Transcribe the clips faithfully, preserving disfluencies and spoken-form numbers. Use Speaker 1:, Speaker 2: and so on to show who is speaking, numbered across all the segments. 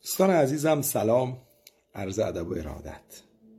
Speaker 1: دوستان عزیزم سلام، عرض ادب و ارادت.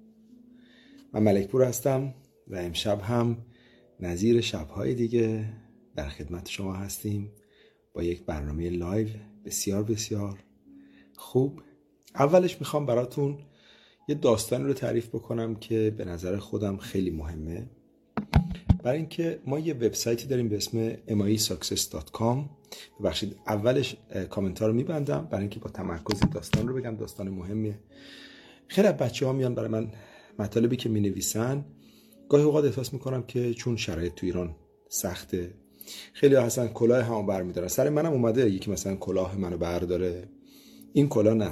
Speaker 1: من ملکپور هستم و امشب هم نظیر شبهای دیگه در خدمت شما هستیم با یک برنامه لایو بسیار بسیار خوب. اولش میخوام براتون یه داستانی رو تعریف بکنم که به نظر خودم خیلی مهمه. برای اینکه ما یه وبسایتی داریم به اسم ام آی ساکسس دات کام. ببخشید اولش کامنت ها رو میبندم برای اینکه با تمرکز این داستان رو بگم. داستان مهمیه. خیلی از بچه ها میان برای من مطالبی که می نویسن، گاهی اوقات احساس میکنم که چون شرایط تو ایران سخته، خیلی ها هستن کلاه همو بر میدارن. سر منم اومده یکی مثلا کلاه منو برداره، این کلاه نه،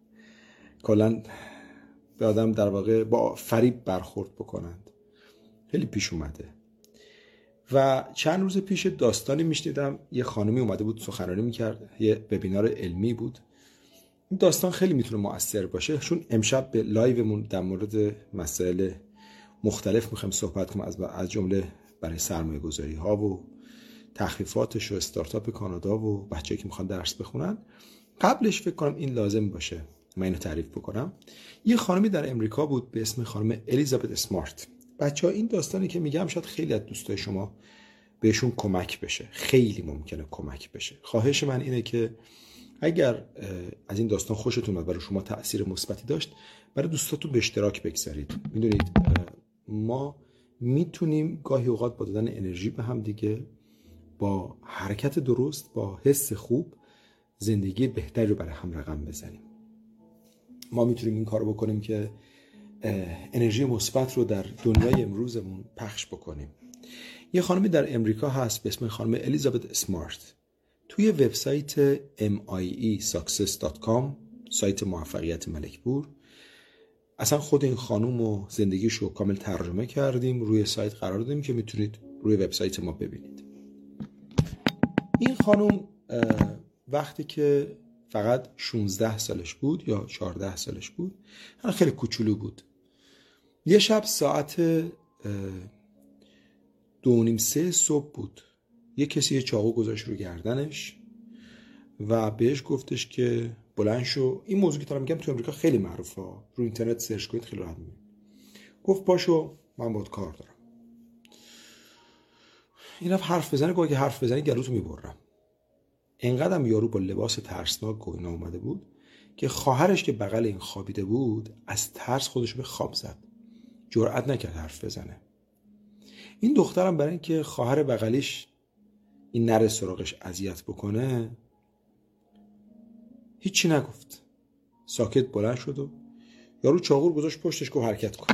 Speaker 1: کلا به آدم در واقع با فریب برخورد بکنند. خیلی پیش اومده. و چند روز پیش داستانی میشنیدم، یه خانمی اومده بود سخنرانی میکرد، یه وبینار علمی بود. این داستان خیلی میتونه مؤثر باشه، چون امشب به لایومون در مورد مسائل مختلف میخوایم صحبت کنیم، از از جمله برای سرمایه گذاری ها و تخفیفاتش و استارتاپ کانادا و بچه‌ای که میخوان درس بخونن. قبلش فکر کنم این لازم باشه من اینو تعریف بکنم. یه خانمی در امریکا بود به اسم خانم الیزابت اسمارت. بچه‌ها این داستانی که میگم شاید خیلی از دوستای شما بهشون کمک بشه، خیلی ممکنه کمک بشه. خواهش من اینه که اگر از این داستان خوشتون اومد، برای شما تأثیر مثبتی داشت، برای دوستاتون به اشتراک بگذارید. میدونید ما میتونیم گاهی اوقات با دادن انرژی به هم دیگه، با حرکت درست، با حس خوب، زندگی بهتری رو برای هم رقم بزنیم. ما میتونیم این کارو بکنیم که انرژی مثبت رو در دنیای امروزمون پخش بکنیم. یه خانمی در امریکا هست به اسم خانم الیزابت اسمارت. توی وبسایت ام آی ای ساکسس دات کام، سایت موفقیت ملکپور، اصلا خود این خانم و زندگیشو کامل ترجمه کردیم، روی سایت قرار دادیم که میتونید روی وبسایت ما ببینید. این خانم وقتی که فقط شانزده سالش بود یا چهارده سالش بود، خیلی کوچولو بود، یه شب ساعت دو نیم سه صبح بود، یه کسی یه چاقو گذاشت رو گردنش و بهش گفتش که بلند شو. این موضوع که دارم میگم تو امریکا خیلی معروفه، رو اینترنت سرچ کنید خیلی راحت میبینید. گفت پاشو من باهات کار دارم. این رفت حرف بزنه، گفت اگه حرف بزنی گلوتو میبرم. اینقدرم یارو با لباس ترسناک و اینا اومده بود که خواهرش که بغل این خوابیده بود از ترس خودش به خواب زد، جرئت نکرد حرف بزنه. این دخترم برای اینکه خواهر بغلیش این نره سراغش اذیت بکنه هیچی نگفت، ساکت بلند شد و یارو چاقو گذاشت پشتش، گفت حرکت کن.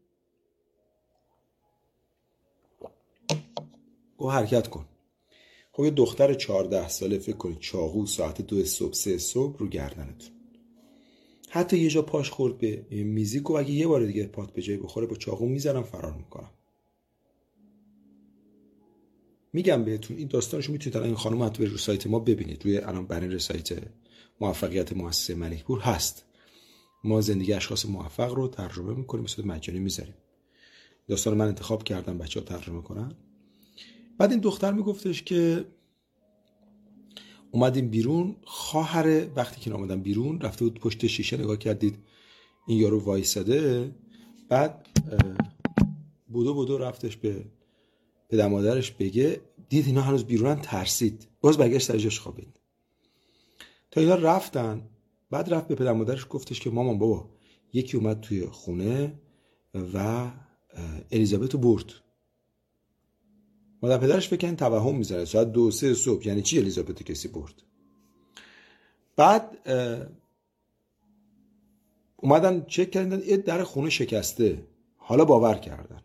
Speaker 1: گفت حرکت کن. خب یه دختر چهارده ساله فکر کنید چاقو ساعت دو صبح سه صبح رو گردنتون. حتی یه جا پاش خورد به میزی، گفت اگه یه بار دیگه پات به جای بخوره با چاقو میزنم فرار میکنم. میگم بهتون این داستانشو میتونید الان این خانم حتی رو سایت ما ببینید، روی الان برنامه سایت موفقیت مؤسسه ملکپور هست. ما زندگی اشخاص موفق رو ترجمه میکنیم، به صورت مجانی میذاریم. داستان من انتخاب کردم بچه‌ها ترجمه کنن. بعد این دختر میگفتش که اومدیم بیرون، خواهر وقتی که اومدم بیرون رفته بود پشت شیشه نگاه کردید این یارو وایساده. بعد بودو بودو رفتش به پدر مادرش بگه، دید اینا هنوز بیرونن، ترسید، باز برگشت سر جاش خوابید. تا اینا رفتن، بعد رفت به پدر مادرش گفتش که مامان بابا یکی اومد توی خونه و الیزابتو برد. مادر پدرش فکر کنن توهم میزنه، ساعت دو سه صبح یعنی چی الیزابتو کسی برد. بعد اومدن چک کردن، این در خونه شکسته، حالا باور کردن.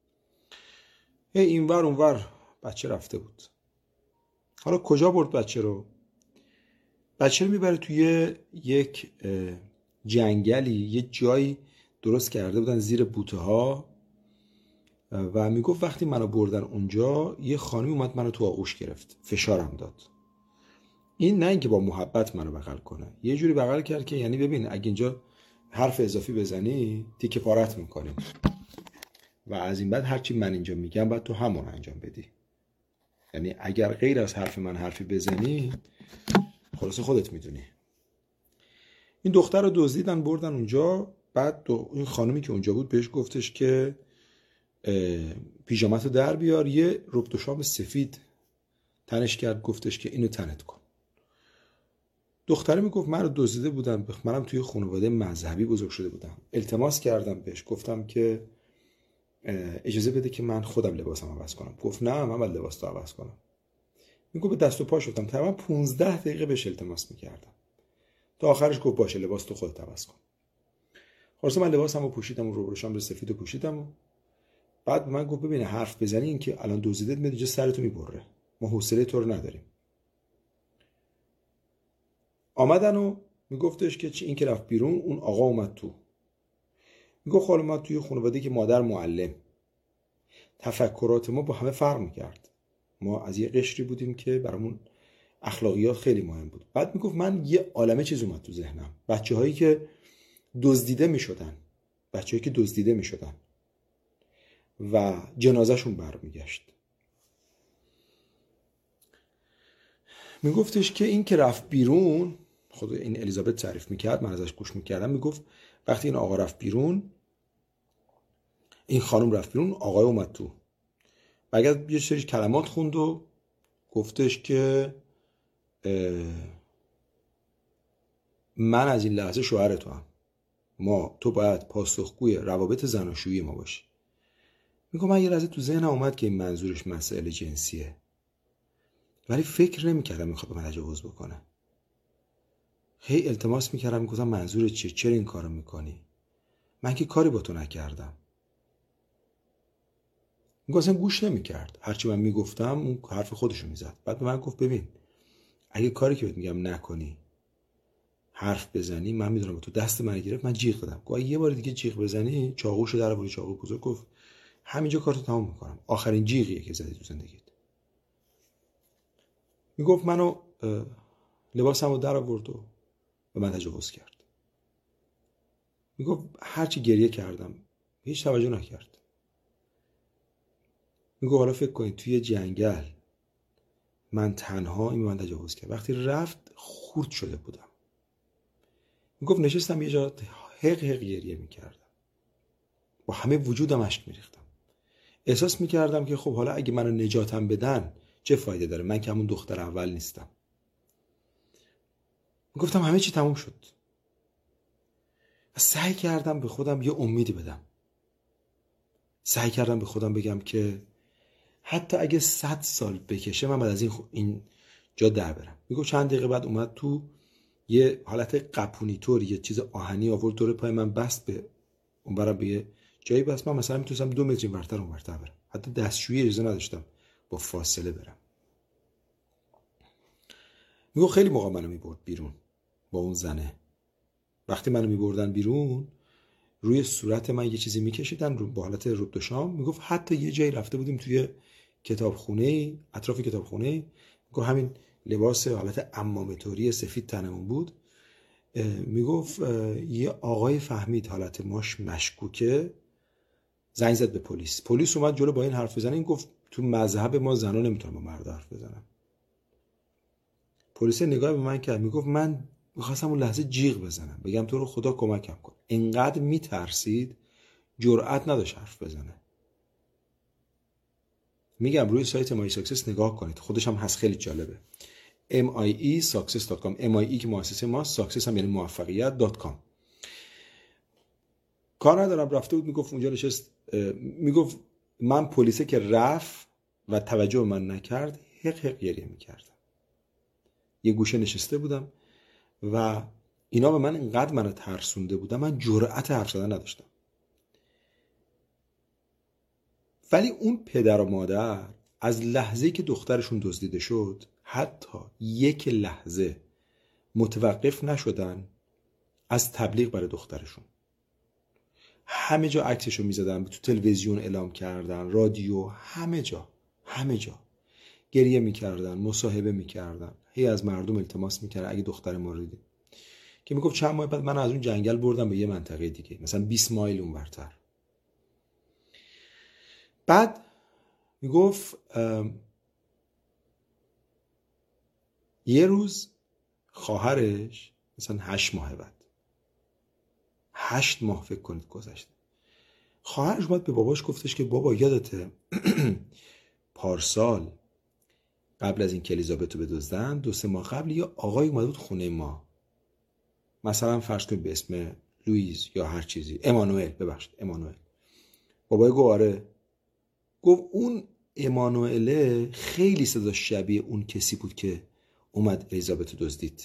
Speaker 1: این ور اون ور بچه رفته بود. حالا کجا برد بچه رو؟ بچه رو میبره توی یک جنگلی، یه جایی درست کرده بودن زیر بوته ها و میگفت وقتی منو بردن اونجا یه خانمی اومد منو تو آغوش گرفت، فشارم داد. این نه اینکه با محبت منو بغل کنه، یه جوری بغل کرد که یعنی ببین اگه اینجا حرف اضافی بزنی تیکه پارت میکنیم و از این بعد هرچی من اینجا میگم باید تو همون انجام بدی. یعنی اگر غیر از حرف من حرفی بزنی خلاص خودت میدونی. این دختر رو دزدیدن بردن اونجا. بعد این خانمی که اونجا بود بهش گفتش که پیژامت رو در بیار. یه رب و شام سفید تنش کرد، گفتش که اینو تنت کن. دختره میگفت من رو دزدیده بودن، منم توی خانواده مذهبی بزرگ شده بودم. التماس کردم بهش، گفتم که اجازه بده که من خودم لباسم عوض کنم. گفت نه، من باید لباس تو عوض کنم. میگفت به دست و پا شدم، تقریبا پونزده دقیقه بهش التماس میکردم تا آخرش گفت باشه لباس تو خودت عوض کن. خلاص من لباسمو پوشیدم و رو شام سفیدو پوشیدم و بعد من گفت ببین حرف بزنی این که الان دزدیدت میاد اینجا سرتو میبره، ما حوصله تو رو نداریم. آمدن و میگفتش که این که رفت بیرون اون آقا اومد تو. میگفت خاله ما توی خانواده که مادر معلم، تفکرات ما با همه فرق میکرد. ما از یه قشری بودیم که برامون اخلاقیات خیلی مهم بود. بعد میگفت من یه عالمه چیز اومد تو ذهنم. بچه‌هایی که دزدیده میشدن، بچه‌هایی که دزدیده میشدن و جنازه‌شون برمیگشت. میگفتش که این که رفت بیرون، خود این الیزابت تعریف میکرد، من ازش گوش میکردم، میگفت وقتی این آقا رفت بیرون، این خانم رفت بیرون، آقای اومد تو. بعد یه سری کلمات خوند و گفتش که من از این لحظه شوهر تو هم، ما تو باید پاسخگوی روابط زناشویی ما باشی. میگم من یه لحظه تو ذهنم اومد که این منظورش مسئله جنسیه، ولی فکر نمی‌کردم میخواد به من تجاوز بکنه. هی التماس میکردم، میگفتم منظور چیه، چرا این کارو میکنی؟ من که کاری با تو نکردم. میگفتم گوش نمیکرد، هرچی من میگفتم اون حرف خودشو میزد. بعد به من گفت ببین اگه کاری که بهت میگم نکنی، حرف بزنی، من میدونم تو دست من گرفت، من جیغ دادم. گفت یه بار دیگه جیغ بزنی چاقوشو در آوردی، چاقو بزرگ. گفت همینجا کارتو تمام میکنم، آخرین جیغیه که زدی تو زندگیت. میگفت منو لباسمو در آورد و به من تجاوز کرد. میگفت هرچی گریه کردم هیچ توجه نکرد. میگفت حالا فکر کنید توی جنگل من تنها این من تجاوز کرد. وقتی رفت خورد شده بودم. میگفت نشستم یه جا حق حق گریه میکردم، با همه وجودم اشک میریختم. احساس میکردم که خب حالا اگه منو نجاتم بدن چه فایده داره، من که همون دختر اول نیستم. میگفتم همه چی تموم شد و سعی کردم به خودم یه امیدی بدم. سعی کردم به خودم بگم که حتی اگه صد سال بکشه من بعد از این این جا در برم. میگفت چند دقیقه بعد اومد تو، یه حالت قپونی طور یه چیز آهنی آورد دور پای من بست، به اون برم به یه جایی بست. من مثلا میتونستم دو متر اینورتر اونورتر برم، حتی دستشویی اجازه نداشتم با فاصله برم. میگفت خیلی موقع منو میبرد بیرون با اون زنه. وقتی منو میبردن بیرون روی صورت من یه چیزی میکشیدن رو با حالت رب و شام. میگفت حتی یه جایی رفته بودیم توی کتابخونه، اطراف کتابخونه، میگفت همین لباس حالت عمامه طوری سفید تنمون بود. میگفت یه آقای فهمید حالت ماش مشکوکه، زنگ زد به پلیس. پلیس اومد جلو با این حرف بزنه. این گفت تو مذهب ما زنا نمیتونن با مرد حرف بزنن. پلیس نگاه به من کرد، میگفت من میخواستم اون لحظه جیغ بزنم بگم تو رو خدا کمکم کن. اینقدر میترسید جرئت نداشت حرف بزنه. میگم روی سایت مای ساکسس نگاه کنید، خودش هم هست، خیلی جالبه. ام آی ای ساکسس دات کام. ام آی ای که مؤسسه ماست، ساکسس هم یعنی موفقیت دات کام. کار ندارم. رفته بود میگفت اونجا نشست، میگفت من پلیسه که رفت و توجه من نکرد حق حق گریه میکردم. یه گوشه نشسته بودم و اینا به من اینقدر منو ترسونده بودن من جرأت حرف زدن نداشتم. ولی اون پدر و مادر از لحظه‌ای که دخترشون دزدیده شد حتی یک لحظه متوقف نشدن از تبلیغ برای دخترشون. همه جا عکسشو میزدن، تو تلویزیون اعلام کردن، رادیو، همه جا همه جا گریه میکردن، مصاحبه میکردن، هی از مردم التماس میکردن اگه دختر ما رو دیدین. که میگفت چند ماه بعد من از اون جنگل بردم به یه منطقه دیگه، مثلا بیست مایل اونورتر. بعد میگفت یه روز خواهرش مثلا هشت ماه بعد هشت ماه فکر کنید گذشته. خواهرش اومد به باباش گفتش که بابا یادته پارسال قبل از این که الیزابتو بدزدن دو سه ماه قبل یه آقای اومده بود خونه ما، مثلا فرض کنید به اسم لوئیس یا هر چیزی، امانوئل، ببخشید امانوئل. بابای گفت آره. گفت اون امانوئل خیلی صدا شبیه اون کسی بود که اومد الیزابتو دزدید.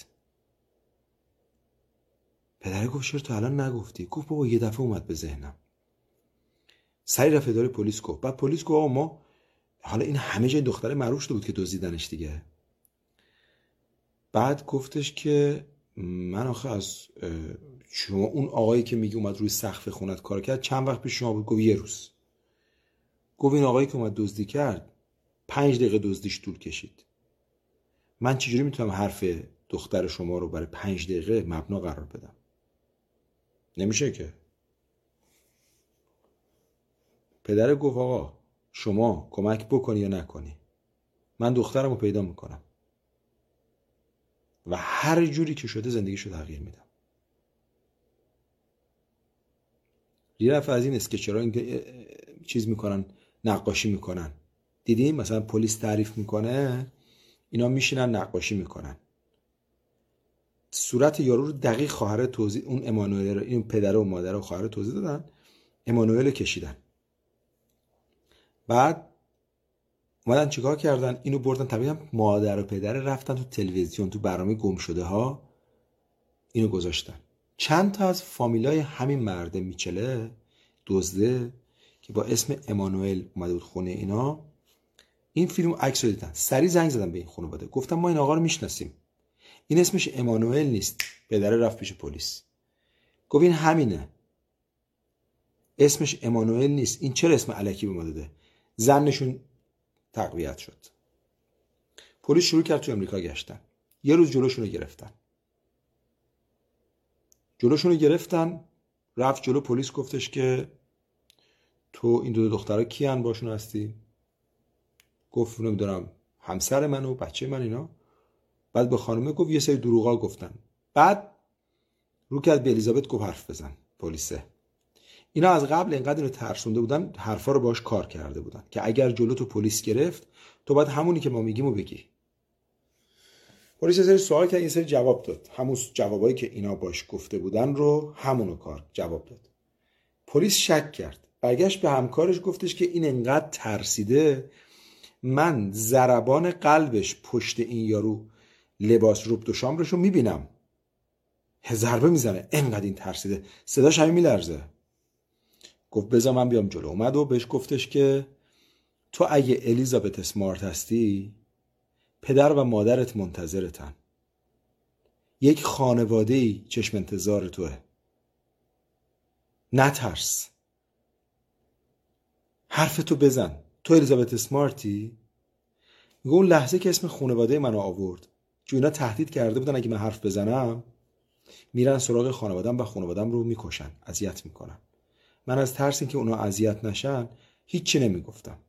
Speaker 1: پدر گفت چرا تو الان نگفتی؟ گفت بابا یه دفعه اومد به ذهنم. سری رفت اداره پلیس گفت. بعد پلیس گفت آقا ما حالا این همه جای دختره معروف شده بود که دزدیدنش دیگه. بعد گفتش که من آخه از شما اون آقایی که میگه اومد روی سقف خونت کار کرد چند وقت پیش شما بود؟ گفت یه روز. گفت این آقایی که اومد دزدی کرد پنج دقیقه دزدیش طول کشید. من چجوری میتونم حرف دختر شما رو برای پنج دقیقه مبنا قرار بدم؟ نمیشه که. پدر گفت آقا شما کمک بکنی یا نکنی، من دخترم رو پیدا میکنم و هر جوری که شده زندگیشو تغییر میدم. یه دفعه از این اسکچرها این چیز میکنن، نقاشی میکنن. دیدیم مثلا پلیس تعریف میکنه اینا میشینن نقاشی میکنن. صورت یارو رو دقیق خواهر توضیح، اون امانوئل رو، این پدر و مادر و خواهر توضیح دادن، امانوئل کشیدن. بعد اومدن چیکار کردن؟ اینو بردن طبیعا مادر و پدر رفتن تو تلویزیون تو برنامه گم شده ها اینو گذاشتن. چند تا از فامیلای همین مرد میچله دزده که با اسم امانوئل اومده بود خونه اینا، این فیلم عکس رو دیدن. سری زنگ زدن به این خانواده، گفتن ما این آقا رو میشناسیم، این اسمش امانوئل نیست. پدر رفت پیش پلیس گفت این همینه، اسمش امانوئل نیست، این چرا اسم الکی به ما داده؟ زنشون تقویت شد. پلیس شروع کرد تو امریکا گشتن. یه روز جلوشون رو گرفتن. جلوشون رو گرفتن رفت جلو پلیس گفتش که تو این دو دخترها کیان باشون هستی؟ گفت نمیدونم همسر من و بچه من اینا. بعد به خانومه گفت یه سری دروغا گفتن. بعد رو کرد به الیزابت گفت حرف بزن. پلیسه اینا از قبل اینقدر اینو ترسونده بودن، حرفا رو باش کار کرده بودن که اگر جلو تو پلیس گرفت تو باید همونی که ما میگیمو بگی. پلیس یه سری سوال کرد، یه سری جواب داد، همون جوابایی که اینا باش گفته بودن رو همونو کار جواب داد. پلیس شک کرد، برگشت به همکارش گفتش که این انقدر ترسیده من ضربان قلبش پشت این یارو لباس روب دو شامرشو میبینم، ضربه میزنه، انقدر این ترسیده، صداش همین میلرزه. گفت بذار من بیام جلو. اومد و بهش گفتش که تو اگه الیزابت اسمارت هستی پدر و مادرت منتظرتن، یک خانواده‌ای چشم انتظار توه، نترس، حرفتو بزن. تو الیزابت اسمارتی؟ میگه اون لحظه که اسم خانواده منو آورد چون اینا تهدید کرده بودن اگه من حرف بزنم میرن سراغ خانواده‌ام و خانواده‌ام رو میکشن، اذیت میکنن. من از ترس اینکه اونا اذیت نشن هیچی نمیگفتم.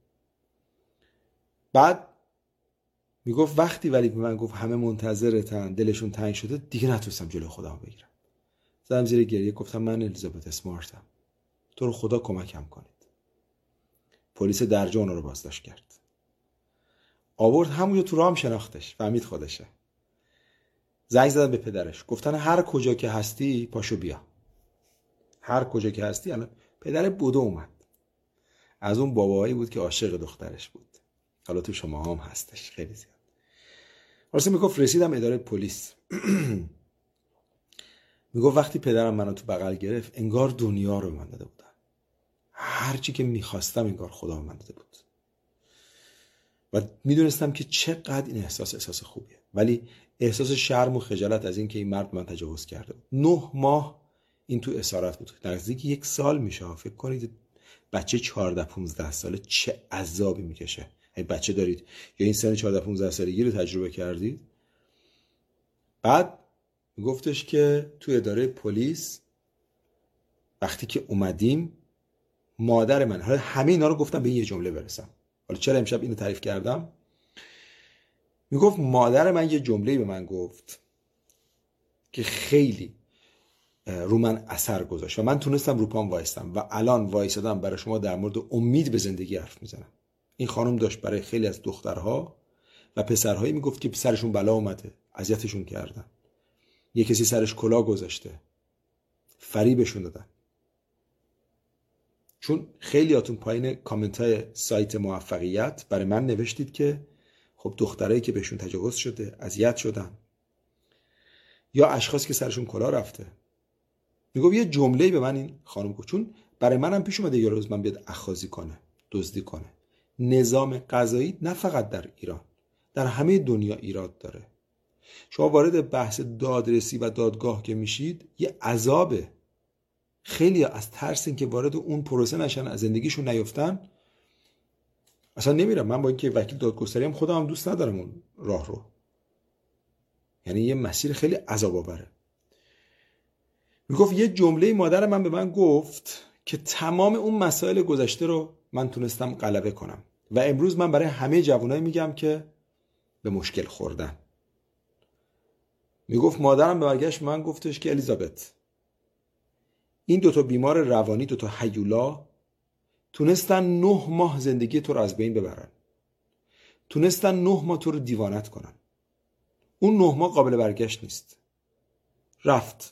Speaker 1: بعد میگفت وقتی ولی به من گفت همه منتظرتن، دلشون تنگ شده، دیگه نتونستم جلوی خودم بگیرم. زدم زیر گریه گفتم من الیزابت اسمارتم، تو رو خدا کمکم کنید. پلیس درجا اونا رو بازداشت کرد. آورد همونجا تو رام شناختش، فهمید خودشه. زنگ زدن به پدرش گفتن هر کجا که هستی پاشو بیا. هر کجا که هستی. الان پدر بودو اومد. از اون بابایی بود که عاشق دخترش بود. حالا تو شما هم هستش خیلی زیاد. واسه میگفت رسیدم اداره پلیس. میگفت وقتی پدرم منو تو بغل گرفت انگار دنیا رو من داده بودن. هر چی که میخواستم انگار خدا من داده بود. و میدونستم که چقدر این احساس احساس خوبیه. ولی احساس شرم و خجالت از این که این مرد من تجاوز کرده بود. نه ماه این تو اسارت بود. نزدیک یک سال میشه. فکر کنید بچه چهارده پانزده ساله چه عذابی میکشه. اگه بچه دارید یا این سن چهارده پانزده سالگی رو تجربه کردید. بعد گفتش که تو اداره پلیس وقتی که اومدیم مادر من، حالا همه اینا رو گفتم به یه جمله برسم. حالا چرا امشب اینو تعریف کردم؟ میگفت مادر من یه جمله‌ای به من گفت که خیلی رو من اثر گذاشت و من تونستم رو پام وایستم و الان وایسادم برای شما در مورد امید به زندگی حرف میزنم. این خانم داشت برای خیلی از دخترها و پسرهایی میگفت که سرشون بلا اومده، اذیتشون کردن، یه کسی سرش کلاه گذاشته، فریبشون دادن. چون خیلیاتون پایین کامنت های سایت موفقیت برای من نوشتید که خب دخترایی که بهشون تجاوز شده، اذیت شدن، یا اشخاصی که سرشون کلاه رفته. میگم یه جمله‌ای به من این خانم گفت، چون برای منم پیش اومده یه روز من بیاد اخاذی کنه، دزدی کنه. نظام قضایی نه فقط در ایران، در همه دنیا ایراد داره. شما وارد بحث دادرسی و دادگاه که میشید یه عذابه. خیلی از ترس این که وارد اون پروسه نشن، از زندگیشون نیفتن، اصلا نمیرم. من با اینکه وکیل دادگستری هم خودم هم دوست ندارم اون راه رو، یعنی یه مسیر خیلی عذاب آوره. میگفت یه جمله مادر من به من گفت که تمام اون مسائل گذشته رو من تونستم غلبه کنم و امروز من برای همه جوانای میگم که به مشکل خوردن. میگفت مادرم به برگشت من گفتش که الیزابت، این دوتا بیمار روانی، دوتا هیولا تونستن نه ماه زندگی تو رو از بین ببرن، تونستن نه ماه تو رو دیوانت کنن. اون نه ماه قابل برگشت نیست، رفت.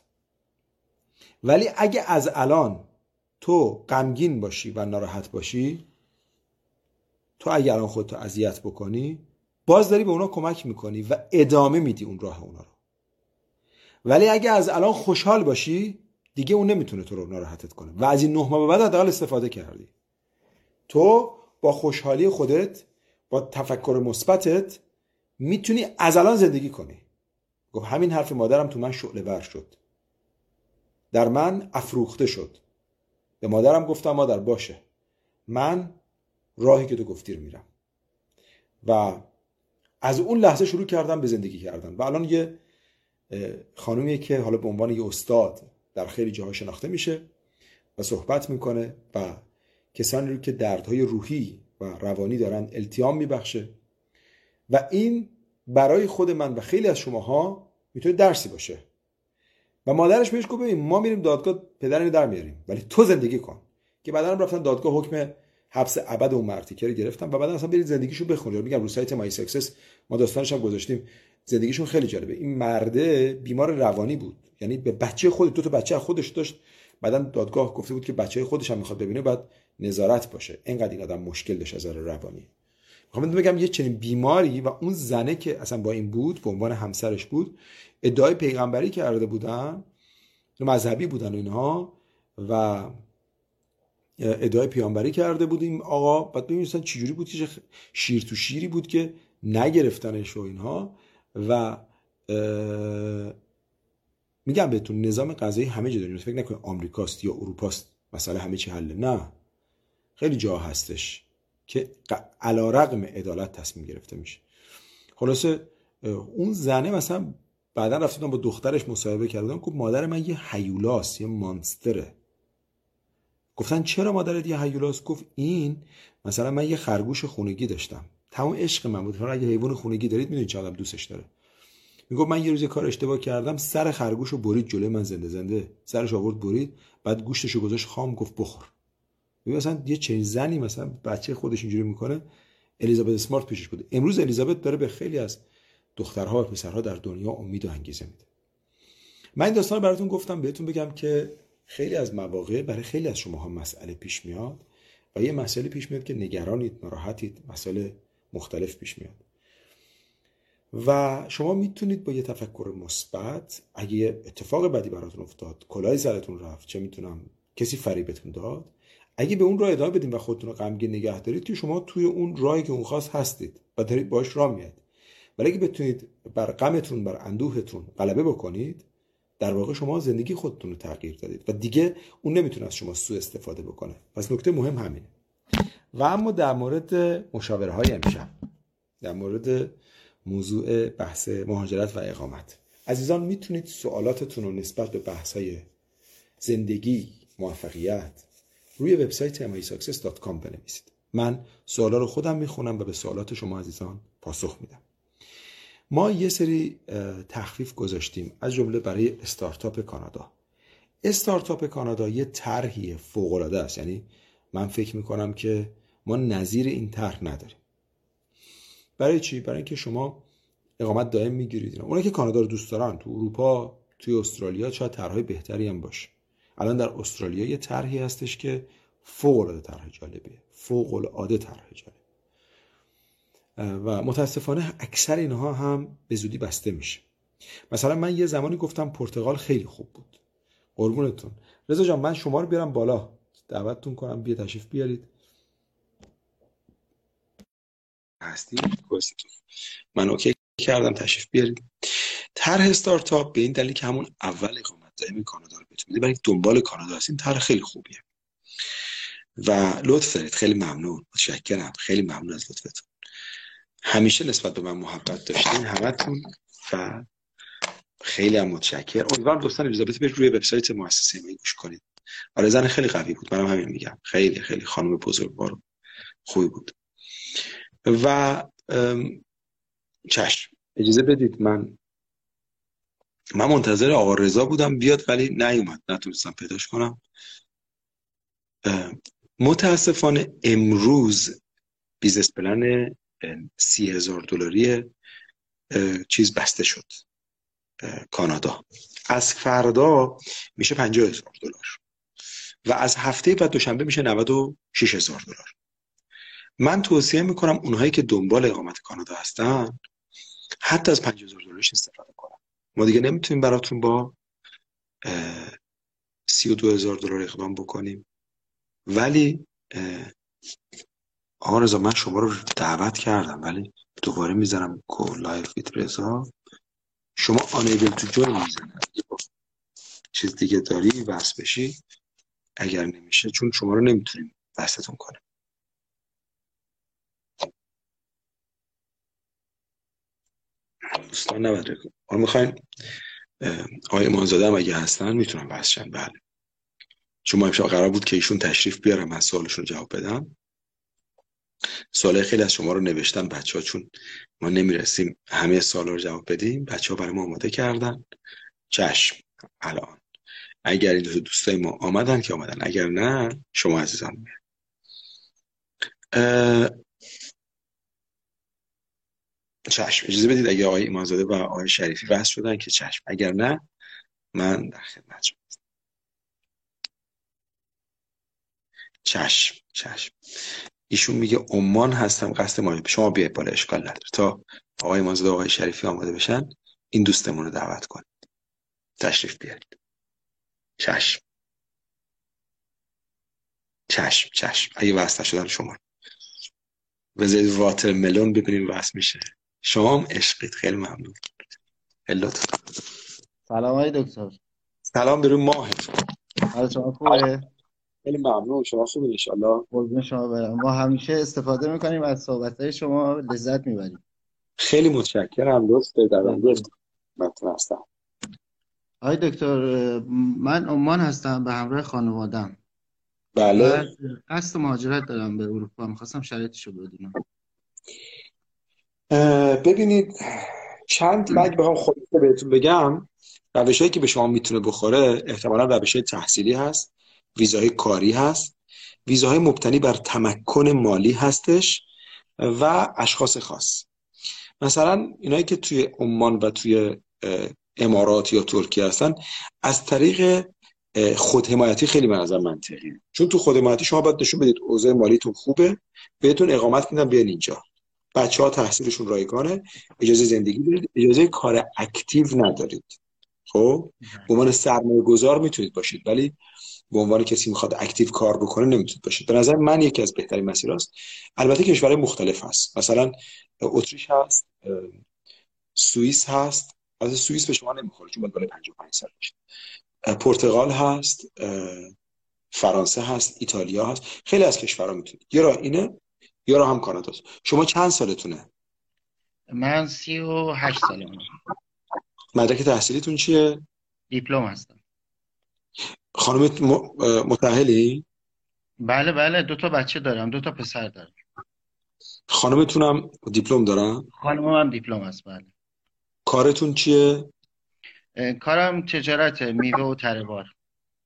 Speaker 1: ولی اگه از الان تو غمگین باشی و ناراحت باشی، تو اگه الان خودتو اذیت بکنی، باز داری به اونا کمک میکنی و ادامه میدی اون راه اونا رو. ولی اگه از الان خوشحال باشی، دیگه اون نمیتونه تو رو ناراحتت کنه و از این نه ماه به بعد حداقل استفاده کردی. تو با خوشحالی خودت، با تفکر مثبتت میتونی از الان زندگی کنی. گفت همین حرف مادرم تو من شعله ور شد، در من افروخته شد. به مادرم گفتم مادر باشه، من راهی که تو گفتی رو میرم. و از اون لحظه شروع کردم به زندگی کردن و الان یه خانومیه که حالا به عنوان یه استاد در خیلی جاها شناخته میشه و صحبت میکنه و کسانی رو که دردهای روحی و روانی دارن التیام میبخشه و این برای خود من و خیلی از شماها میتونه درسی باشه. و مادرش بهش گفت ببین ما میریم دادگاه پدر اینو در میاریم، ولی تو زندگی کن. که بعدا هم رفتن دادگاه، حکم حبس ابد اون مرتیکه رو گرفتن و بعدا اصلا برید زندگیشو بخونید. میگم رو سایت مای سکسس ما داستانش هم گذاشتیم، زندگیشون خیلی جالبه. این مرده بیمار روانی بود، یعنی به بچه خود دو تا بچه خودش داشت. بعدا دادگاه گفته بود که بچه خودش هم میخواد ببینه، بعد نظارت باشه. اینقدر این آدم مشکل داشت از نظر روانی. میخوام بگم یه چنین بیماری و اون زنه که اصلا با این بود، به عنوان همسرش بود، ادعای پیغمبری کرده بودن، مذهبی بودن اینها و ادعای پیامبری کرده بودیم آقا. بعد ببینید چجوری بود که شیر تو شیری بود که نگرفتنش و اینها. و میگم بهتون نظام قضایی همه جا داریم، فکر نکنید آمریکاست یا اروپاست مسئله همه چی حله. نه، خیلی جا هستش که علیرغم عدالت تصمیم گرفته میشه. خلاصه اون زنه مثلا بعدا رفتم با دخترش مصاحبه کردم، گفت مادر من یه هیولاست، یه مانستره. گفتن چرا مادرت یه هیولاست؟ گفت این مثلا من یه خرگوش خونگی داشتم، تمام عشق من بود. اگه حیوان خونگی دارید میدونید چقدر دوستش داره. میگفت من یه روز کار اشتباه کردم، سر خرگوشو برید جلوی من زنده زنده، سرش آورد برید، بعد گوشتشو گذاشت خام، گفت بخور. میگه مثلا یه چنین زنی مثلا بچه خودش اینجوری میکنه. الیزابت اسمارت پیشش بود. امروز الیزابت داره به خیلی از دخترها و پسرها در دنیا امید و انگیزه میده. من این داستان براتون گفتم بهتون بگم که خیلی از مواقع برای خیلی از شماها مسئله پیش میاد و یه مسئله پیش میاد که نگرانید، ناراحتید، مسئله مختلف پیش میاد و شما میتونید با یه تفکر مثبت، اگه اتفاق بدی براتون افتاد، کلاهی سرتون رفت، چه میتونم کسی فریبتون داد، اگه به اون راه ادامه بدین و خودتون رو غمگین نگه دارید که شما توی اون راهی که اون خواست هستید و دارید باهاش راه میاد. ولی اگه بتونید بر غمتون، بر اندوهتون غلبه بکنید، در واقع شما زندگی خودتون رو تغییر دادید و دیگه اون نمیتونه از شما سوء استفاده بکنه. پس نکته مهم همینه. و اما در مورد مشاوره های امشب، در مورد موضوع بحث مهاجرت و اقامت، عزیزان میتونید سوالاتتون رو نسبت به بحث های زندگی، موفقیت روی وبسایت ام آی ساکسس دات کام بنویسید. من سوالا رو خودم میخونم و به سوالات شما عزیزان پاسخ میدم. ما یه سری تخفیف گذاشتیم، از جمله برای استارتاپ کانادا. استارتاپ کانادا یه طرحی فوق‌العاده است. یعنی من فکر میکنم که ما نظیر این طرح نداریم. برای چی؟ برای اینکه شما اقامت دائم میگیرید. اونایی که کانادا رو دوست دارن تو اروپا، توی استرالیا شاید طرحهای بهتری هم باشه. الان در استرالیا یه طرحی هستش که فوق‌العاده طرح جالبیه، فوق‌العاده طرح جالب و متاسفانه اکثر اینها هم به زودی بسته میشه. مثلا من یه زمانی گفتم پرتغال خیلی خوب بود. قربونتون رضا جان، من شما رو بیارم بالا، دعوتتون کنم بیا تشریف بیارید. هستی؟ من اوکی کردم، تشریف بیارید. طرح استارتاپ به این دلیل که همون اول اقامت دائم کانادا رو بتونید، برای دنبال کانادا هستین، طرح خیلی خوبیه و لطف دارید. خیلی ممنون، متشکرم، خیلی ممنون از لطفتون. همیشه نسبت به من محبت داشتین همتون و خیلی هم متشکر. امیدوارم دوستان الیزابت برید روی وبسایت مؤسسه ما گوش کنید. آره زن خیلی قوی بود، منم همین میگم، خیلی خیلی خانم بزرگوار خوبی بود. و چشم اجازه بدید من من منتظر آقا رضا بودم بیاد ولی نیومد، نتونستم پیداش کنم. متاسفانه امروز بیزنس پلن سی هزار دلاری چیز بسته شد کانادا. از فردا میشه پنجاه هزار دلار و از هفته بعد دوشنبه میشه نود و شش هزار دلار. من توصیه میکنم اونهایی که دنبال اقامت کانادا هستن حتی از پنجاه هزار دلارش استفاده کنن. ما دیگه نمیتونیم براتون با سی و دو هزار دلار اقدام بکنیم. ولی آقا رضا من شما رو دعوت کردم ولی دوباره میزنم go live with رضا، شما unable to join میزنم، چیز دیگه داری وصل بشی اگر نمیشه، چون شما رو نمیتونیم وصلتون کنیم. دوستان نباید ما میخوایم آقای امانزاده هم اگه هستن میتونم وصل شن. بله چون ما امشب قرار بود که ایشون تشریف بیارم من سوالشون رو جواب بدم. سوالای خیلی از شما رو نوشتن بچه ها، چون ما نمیرسیم همه سوالا رو جواب بدیم، بچه ها برای ما آماده کردن. چشم الان اگر این دو دوستای ما آمدن که آمدن، اگر نه شما عزیزان بیارید. چشم اجازه بدید اگه آقای ایمانزاده و آقای شریفی وصل شدن که چشم، اگر نه من در خدمت شما. چشم چشم ایشون میگه عمان هستم قصد ما، شما بیاید بالا اشکال نداره تا آقای ایمانزاده و آقای شریفی آماده بشن این دوستمون رو دعوت کنید تشریف بیارید. چشم چشم چشم اگه وصل شدن شما بذارید واتر ملون ببینیم وصل میشه. شما هم عشقید، خیلی ممنون. هلوت
Speaker 2: سلام آقای دکتر.
Speaker 1: سلام برون ماه.
Speaker 2: حال شما خوبه؟
Speaker 1: خیلی ممنون، شما خوبید ان شاء الله.
Speaker 2: قربون شما برم. ما همیشه استفاده میکنیم از صحبت‌های شما، لذت میبریم.
Speaker 1: خیلی متشکرم دوست دارم. ممنون هستم.
Speaker 2: آقای دکتر من عمان هستم به همراه خانوادم.
Speaker 1: بله.
Speaker 2: قصد مهاجرت دارم به اروپا، میخواستم شرایطشو بدونم.
Speaker 1: ببینید چند لگ بخوام خلاصه بهتون بگم، روشایی که به شما میتونه بخوره احتمالاً روشای تحصیلی هست، ویزاهای کاری هست، ویزاهای مبتنی بر تمکن مالی هستش و اشخاص خاص. مثلا اینایی که توی عمان و توی امارات یا ترکیه هستن از طریق خودحمایتی خیلی به نظر منطقیه، چون تو خودحمایتی شما باید نشون بدید اوضاع مالیتون خوبه، بهتون اقامت میدن بیان اینجا، بچه ها تحصیلشون رایگانه، اجازه زندگی دارید، اجازه کار اکتیو ندارید. خب به عنوان سرمایه گذار میتونید باشید ولی به عنوان کسی میخواد اکتیو کار بکنه نمیتونید باشید. به نظر من یکی از بهترین مسیراست. البته کشورهای مختلف هست، مثلا اتریش هست، سوئیس هست، از سوئیس به شما نمیخوره چون باید بالای پنجاه و پنج سال باشه. پرتغال هست، فرانسه هست، ایتالیا هست، خیلی از کشورها میتونید. یه راه اینه، یه راه هم کاناداست. شما چند سالتونه؟
Speaker 2: من سی و هشت سالمه.
Speaker 1: مدرک تحصیلیتون چیه؟
Speaker 2: دیپلم هستم.
Speaker 1: خانم متأهلی؟
Speaker 2: بله بله دو تا بچه دارم، دو تا پسر دارم.
Speaker 1: خانمتونم دیپلم دارن؟
Speaker 2: خانمم هم دیپلم هست. بله.
Speaker 1: کارتون چیه؟
Speaker 2: کارم تجارت میوه و تره بار.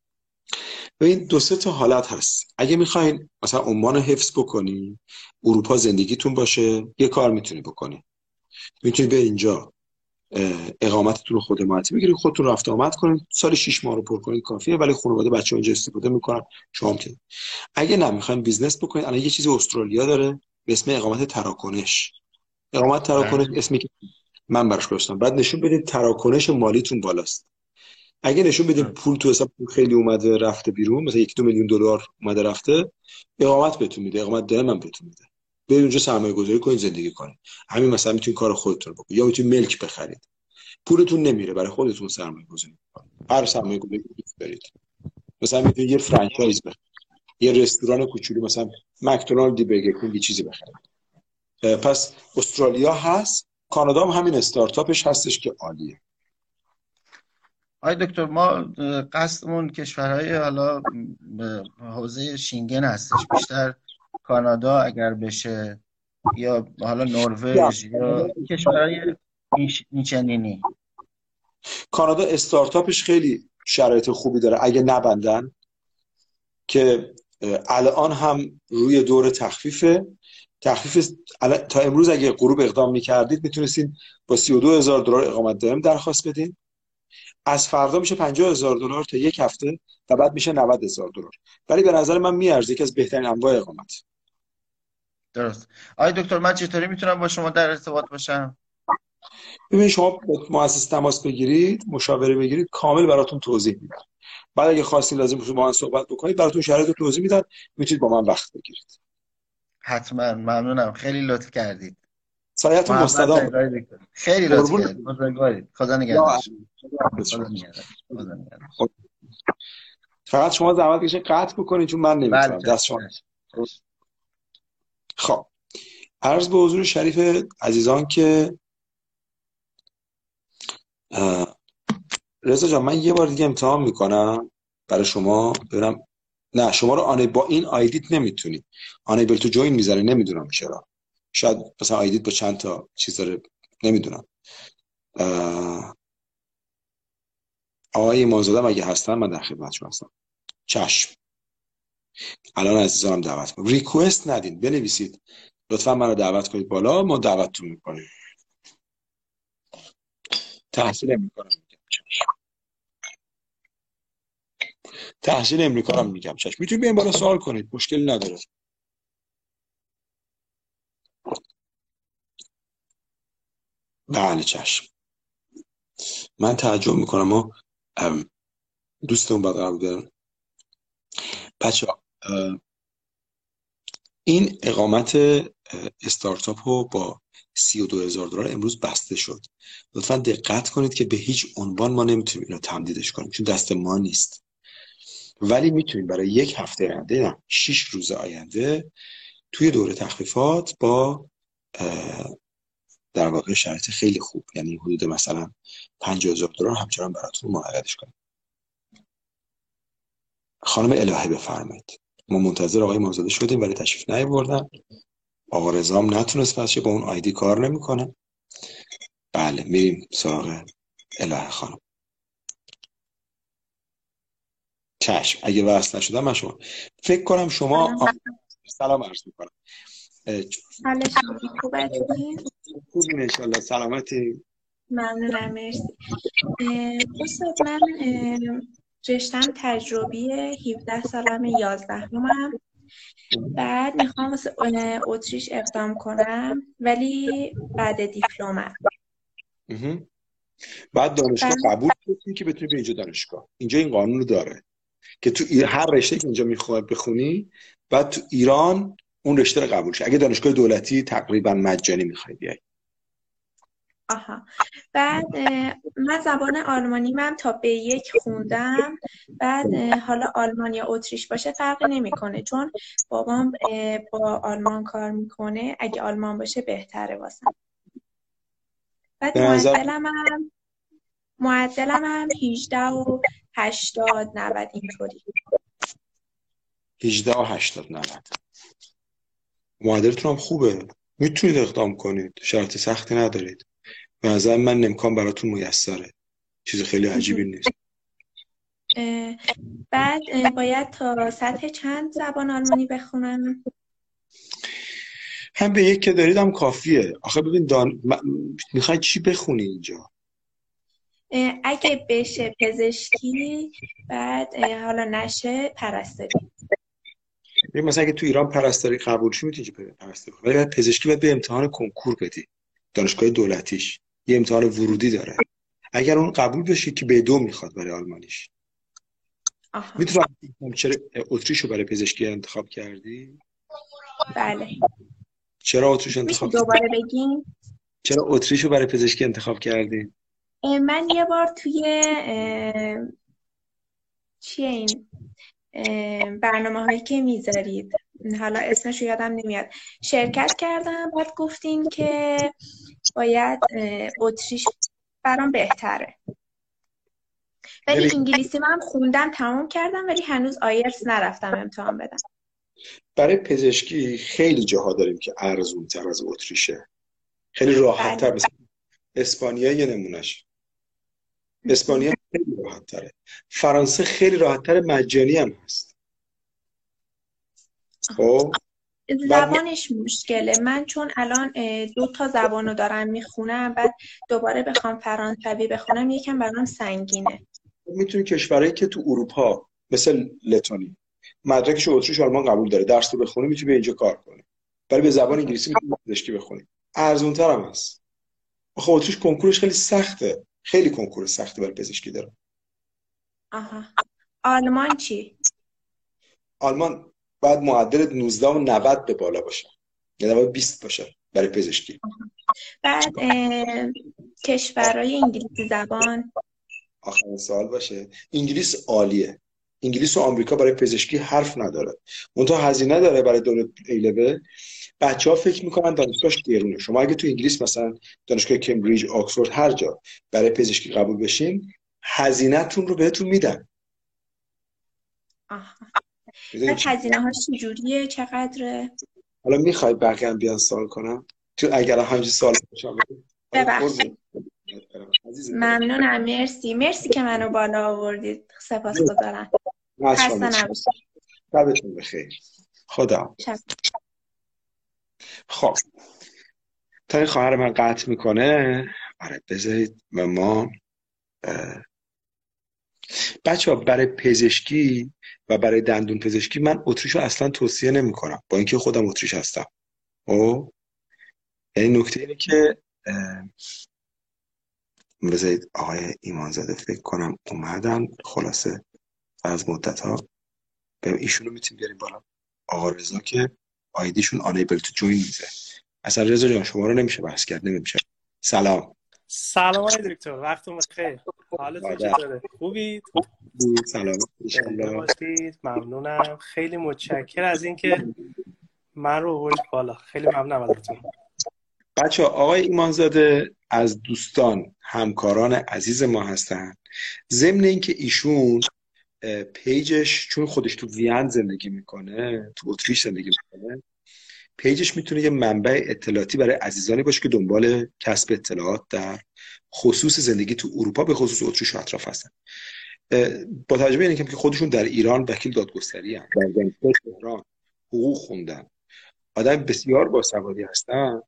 Speaker 1: ببین دو سه تا حالت هست. اگه میخواین مثلا عمان رو حفظ بکنی، اروپا زندگیتون باشه، یه کار میتونی بکنی. میتونی به اینجا اقامتتون رو خودمانی بگیرید، خودتون رفت آمد کنید، سال شش ماه رو پر کنید کافیه، ولی خانواده بچه‌ها اینجا استفاده میکنن، شما میتونید. اگه نه میخواین بیزنس بکنید، الان یه چیزی استرالیا داره به اسم اقامت تراکنش. اقامت تراکنش
Speaker 2: بله.
Speaker 1: اسمی که من براش گذاشتم، بعد نشون بدید تراکنش مالیتون بالاست. اگه نشون بدید
Speaker 2: درست.
Speaker 1: پول تو حساب خیلی اومده رفته بیرون، مثلا یک دو میلیون دلار اومده رفته، اقامت بهتون میده، اقامت دائم هم بهتون میده. برید اونجا سرمایه گذاری کنید، زندگی کنید. همین مثلا میتونید کار خودتون رو بکنید، یا میتونید ملک بخرید، پولتون نمیره، برای خودتون سرمایه گذاری کنید. هر سرمایه گذاری که دوست دارید. مثلا میتونید یه فرانچایز بخرید، یه رستوران کوچولو مثلا مکدونالد، برگر کینگ، یه چیزی بخرید. پس استرالیا هست، کانادا هم همین استارتاپش هستش که عالیه.
Speaker 2: آقای دکتر، ما قصدمون کشورهای حالا حوزه شینگن هستش، بیشتر کانادا اگر بشه، یا حالا
Speaker 1: یا
Speaker 2: نروژ، یا کشورهای این چنینی.
Speaker 1: کانادا استارتاپش خیلی شرایط خوبی داره اگه نبندن، که الان هم روی دور تخفیفه. تخفیف تا امروز اگه غروب اقدام میکردید میتونستین با سی و دو هزار دلار اقامت دائم درخواست بدین. از فردا میشه پنجاه هزار دلار تا یک هفته و بعد میشه نود هزار دلار. ولی به نظر من میارزه، یکی از بهترین انواع اقامت.
Speaker 2: درست. آقای دکتر، من چطوری میتونم با شما در ارتباط باشم؟
Speaker 1: ببینید شما با مؤسسه تماس بگیرید، مشاوره بگیرید، کامل براتون توضیح میدن. بعد اگه خواستین لازم باشه با من صحبت بکنید، براتون شرایط رو توضیح میدن، میتونید با من وقت بگیرید.
Speaker 2: حتما، ممنونم، خیلی لطف کردید.
Speaker 1: سایتون
Speaker 2: محبت
Speaker 1: مستدام.
Speaker 2: دارید آقای دکتر، خیلی لطف
Speaker 1: قربون.
Speaker 2: کردید. بزرگوارید. خدا
Speaker 1: یا
Speaker 2: نگهدارش.
Speaker 1: شما.
Speaker 2: خدا نگهدار. خدا نگهدار.
Speaker 1: فقط شما زحمت کشید قطع بکنید، چون من
Speaker 2: بله،
Speaker 1: نمیتونم، دست
Speaker 2: چشم
Speaker 1: شما.
Speaker 2: چشم چشم.
Speaker 1: خب عرض به حضور شریف عزیزان که رضا جان، من یه بار دیگه امتحان میکنم برای شما، ببینم. نه، شما رو آن با این آیدیت نمیتونی، آنیبل تو جوین میذاره، نمیدونم چرا. شاید مثلا آیدیت با چند تا چیز داره، نمیدونم. آقای ایمانزاده اگه هستن من در خدمتشون هستم. چشم. الان عزیزانم دعوت کنم، ریکوست ندین، بنویسید لطفا منو دعوت کنید بالا، ما دعوتتون میکنیم. تحصیل امریکا رو میگم چشم. تحصیل امریکا رو میگم چشم. میتونید بیاین بالا سوال کنید، مشکلی نداره. بله چشم. من تعجب میکنم، ما دوستمون بعد قرار بودن بچه ها، این اقامت استارتاپ رو با سی و دو هزار دلار امروز بسته شد. لطفا دقت کنید که به هیچ عنوان ما نمیتونیم اینو تمدیدش کنیم، چون دست ما نیست. ولی میتونیم برای یک هفته آینده، نه شش روز آینده، توی دوره تخفیفات با در واقع شرایط خیلی خوب، یعنی حدود مثلا پنجاه هزار دلار همچنان براتون منعقدش کنیم. خانم الهی بفرمایید. ما منتظر آقای مازاده شدیم ولی تشریف نیاوردن. آقا رضام نتونست، پس با اون آیدی کار نمیکنه. بله میریم سراغ الهه خانم. چشم. اگه وصل نشدم من شما فکر کنم شما
Speaker 3: سلام.
Speaker 1: سلام عرض میکنم.
Speaker 3: حال شما خوبتون؟
Speaker 1: خوبین انشالله، سلامتی.
Speaker 3: ممنونم، مرسی. استاد، من رشتم تجربی هفده سالم، یازده همم. بعد میخوام واسه اتریش اقدام کنم، ولی بعد دیپلمم.
Speaker 1: بعد دانشگاه قبول کنی که بتونی به اینجا دانشگاه. اینجا این قانون رو داره که تو هر رشته که اینجا میخوای بخونی، بعد تو ایران اون رشته رو قبول شی. اگه دانشگاه دولتی تقریبا مجانی میخوای بیای.
Speaker 3: آها. بعد من زبان آلمانی من تا به یک خوندم. بعد حالا آلمان یا اتریش باشه فرقی نمیکنه، چون بابام با آلمان کار میکنه. اگه آلمان باشه بهتره واسم. بعد معدلم هم معدلم هم هجده و هشتاد نود اینطوری.
Speaker 1: هجده و هشتاد نود. معدلتون هم خوبه، میتونید اقدام کنید، شرط سختی ندارید. به نظر من امکان براتون میسره، چیز خیلی عجیبی نیست.
Speaker 3: بعد باید تا سطح چند زبان آلمانی بخونم؟
Speaker 1: هم به یک که دارید هم کافیه. آخه ببین دان... م... میخوای چی بخونی اینجا؟
Speaker 3: اگه بشه پزشکی، بعد حالا نشه پرستاری.
Speaker 1: ببین مثلا اگه تو ایران پرستاری قبول شی میتونی پرستاری کنی، ولی بعد پزشکی باید به امتحان کنکور بدی، دانشگاه دولتیش یه امتحان ورودی داره. اگر اون قبول بشی که به دو میخواد برای آلمانیش. میتونم چرا اتریشو برای پزشکی انتخاب کردی؟
Speaker 3: بله.
Speaker 1: چرا اتریش انتخاب کردی؟
Speaker 3: دوباره بگیم
Speaker 1: چرا اتریشو برای پزشکی انتخاب کردی؟
Speaker 3: من یه بار توی چیه این برنامه هایی که میذارید، حالا اسمشو یادم نمیاد، شرکت کردم. بعد گفتین که باید اتریش برام بهتره. ولی انگلیسی من خوندم تمام کردم، ولی هنوز آیلتس نرفتم امتحان بدم.
Speaker 1: برای پزشکی خیلی جاها داریم که ارزون تر از اتریشه، خیلی راحت تر. مثل اسپانیا یه نمونهش، اسپانیا خیلی راحت تره. فرانسه خیلی راحت تره، مجانی هم هست. خب
Speaker 3: زبانش مشکله. من چون الان دو تا زبانو دارم میخونم، بعد دوباره بخوام فرانسوی بخونم یکم برام سنگینه.
Speaker 1: میتونی کشورهایی که تو اروپا مثل لتونی مدرکش اتریش آلمان قبول داره درس رو بخونی، میتونی به اینجا کار کنی. ولی به زبان انگلیسی میتونی پزشکی بخونی، ارزون تر هم هست. آخه اتریش کنکورش خیلی سخته، خیلی کنکور سخته برای پزشکی داره.
Speaker 3: آها. آلمان چی؟
Speaker 1: آلمان باید معدل نوزده و نود به بالا باشه، یعنی باید بیست باشه برای پزشکی.
Speaker 3: بعد کشورهای انگلیسی زبان
Speaker 1: آخرین سوال باشه. انگلیس عالیه. انگلیس و آمریکا برای پزشکی حرف نداره. منتها هزینه داره برای دولت ای لول. بچه‌ها فکر میکنن دانشگاهش گرونه. شما اگه تو انگلیس مثلا دانشگاه کمبریج، آکسفورد، هر جا برای پزشکی قبول بشین، هزینه‌تون رو بهتون میدن.
Speaker 3: آها. هزینه هاش چجوریه؟ چقدره؟
Speaker 1: حالا میخوای بقیه هم بیان سوال کنم؟ تو اگر همینجوری سوال بشم
Speaker 3: ببخشید. ممنونم. مرسی مرسی که منو بالا آوردید. سپاسگزارم. خسته نباشید.
Speaker 1: شبتون بخیر. خدا.
Speaker 3: شب.
Speaker 1: خب تا این خواهر من قطع میکنه، آره بذارید و ما بچه ها برای پزشکی و برای دندون پزشکی من اتریش رو اصلا توصیه نمی کنم، با اینکه خودم اتریش هستم. او یعنی نکته اینه که بذارید آقای ایمانزاده فکر کنم اومدن، خلاصه از مدت ها به ایشون رو میتونیم بیاریم بالا. آقا رضا که آیدیشون unable to join میزه. اصلا رضا جان شما رو نمیشه بحث کرد، نمیشه. سلام.
Speaker 4: سلام آقای دکتر، وقتتون بخیر. حالتون چطوره؟ خوبید؟
Speaker 1: سلام.
Speaker 4: ان باشید. ممنونم. خیلی متشکرم از اینکه من رو آوردید بالا. خیلی ممنونم ازتون.
Speaker 1: بچه آقای ایمانزاده از دوستان همکاران عزیز ما هستن. ضمن اینکه ایشون پیجش چون خودش تو وین زندگی میکنه، تو اتریش زندگی میکنه، پیجش میتونه یه منبع اطلاعاتی برای عزیزانی باشه که دنبال کسب اطلاعات در خصوص زندگی تو اروپا به خصوص اتریش و اطراف هستن. با توجه به اینکه خودشون در ایران وکیل دادگستری هستن، در دانشگاه تهران حقوق خوندن، آدم بسیار باسوادی هستن،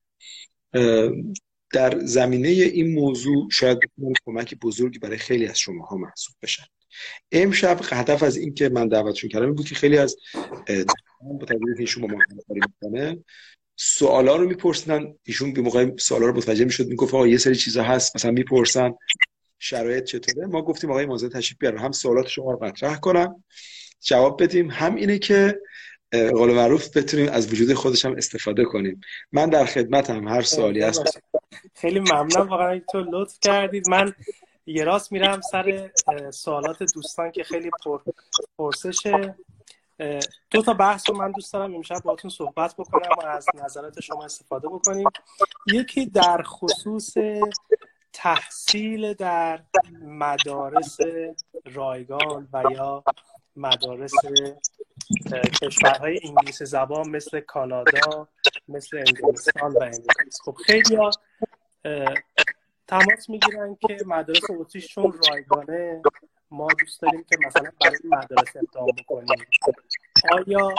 Speaker 1: در زمینه این موضوع شاید بتونن کمک بزرگی برای خیلی از شماها محسوب بشن. امشب هدف از این که من دعوتشون کردم این بود که خیلی از با توجه به ایشون با ما همکاری میکنه سوالا رو میپرسیدن. ایشون به موقع سوالا رو متوجه میشد، میگفت آقا یه سری چیزا هست مثلا میپرسن شرایط چطوره. ما گفتیم آقای ایمانزاده تشریف بیارن، هم سوالات شما رو مطرح کنم جواب بدیم، هم اینه که قول معروف بتونیم از وجود خودش هم استفاده کنیم. من در خدمتم، هر سوالی هست.
Speaker 4: خیلی ممنونم واقعا که تو لطف کردید. من یه راست میرم سر سوالات دوستان که خیلی پر پرسشه. دو تا بحث رو من دوست دارم امشب باهاتون صحبت بکنم و از نظرات شما استفاده بکنیم. یکی در خصوص تحصیل در مدارس رایگان و یا مدارس کشورهای انگلیسی زبان مثل کانادا، مثل انگلستان و انگلیس. خب خیلی ها تماس میگیرن که مدارس اتریش چون رایگانه ما دوست داریم که مثلا برای این مدارس اقدام بکنیم. آیا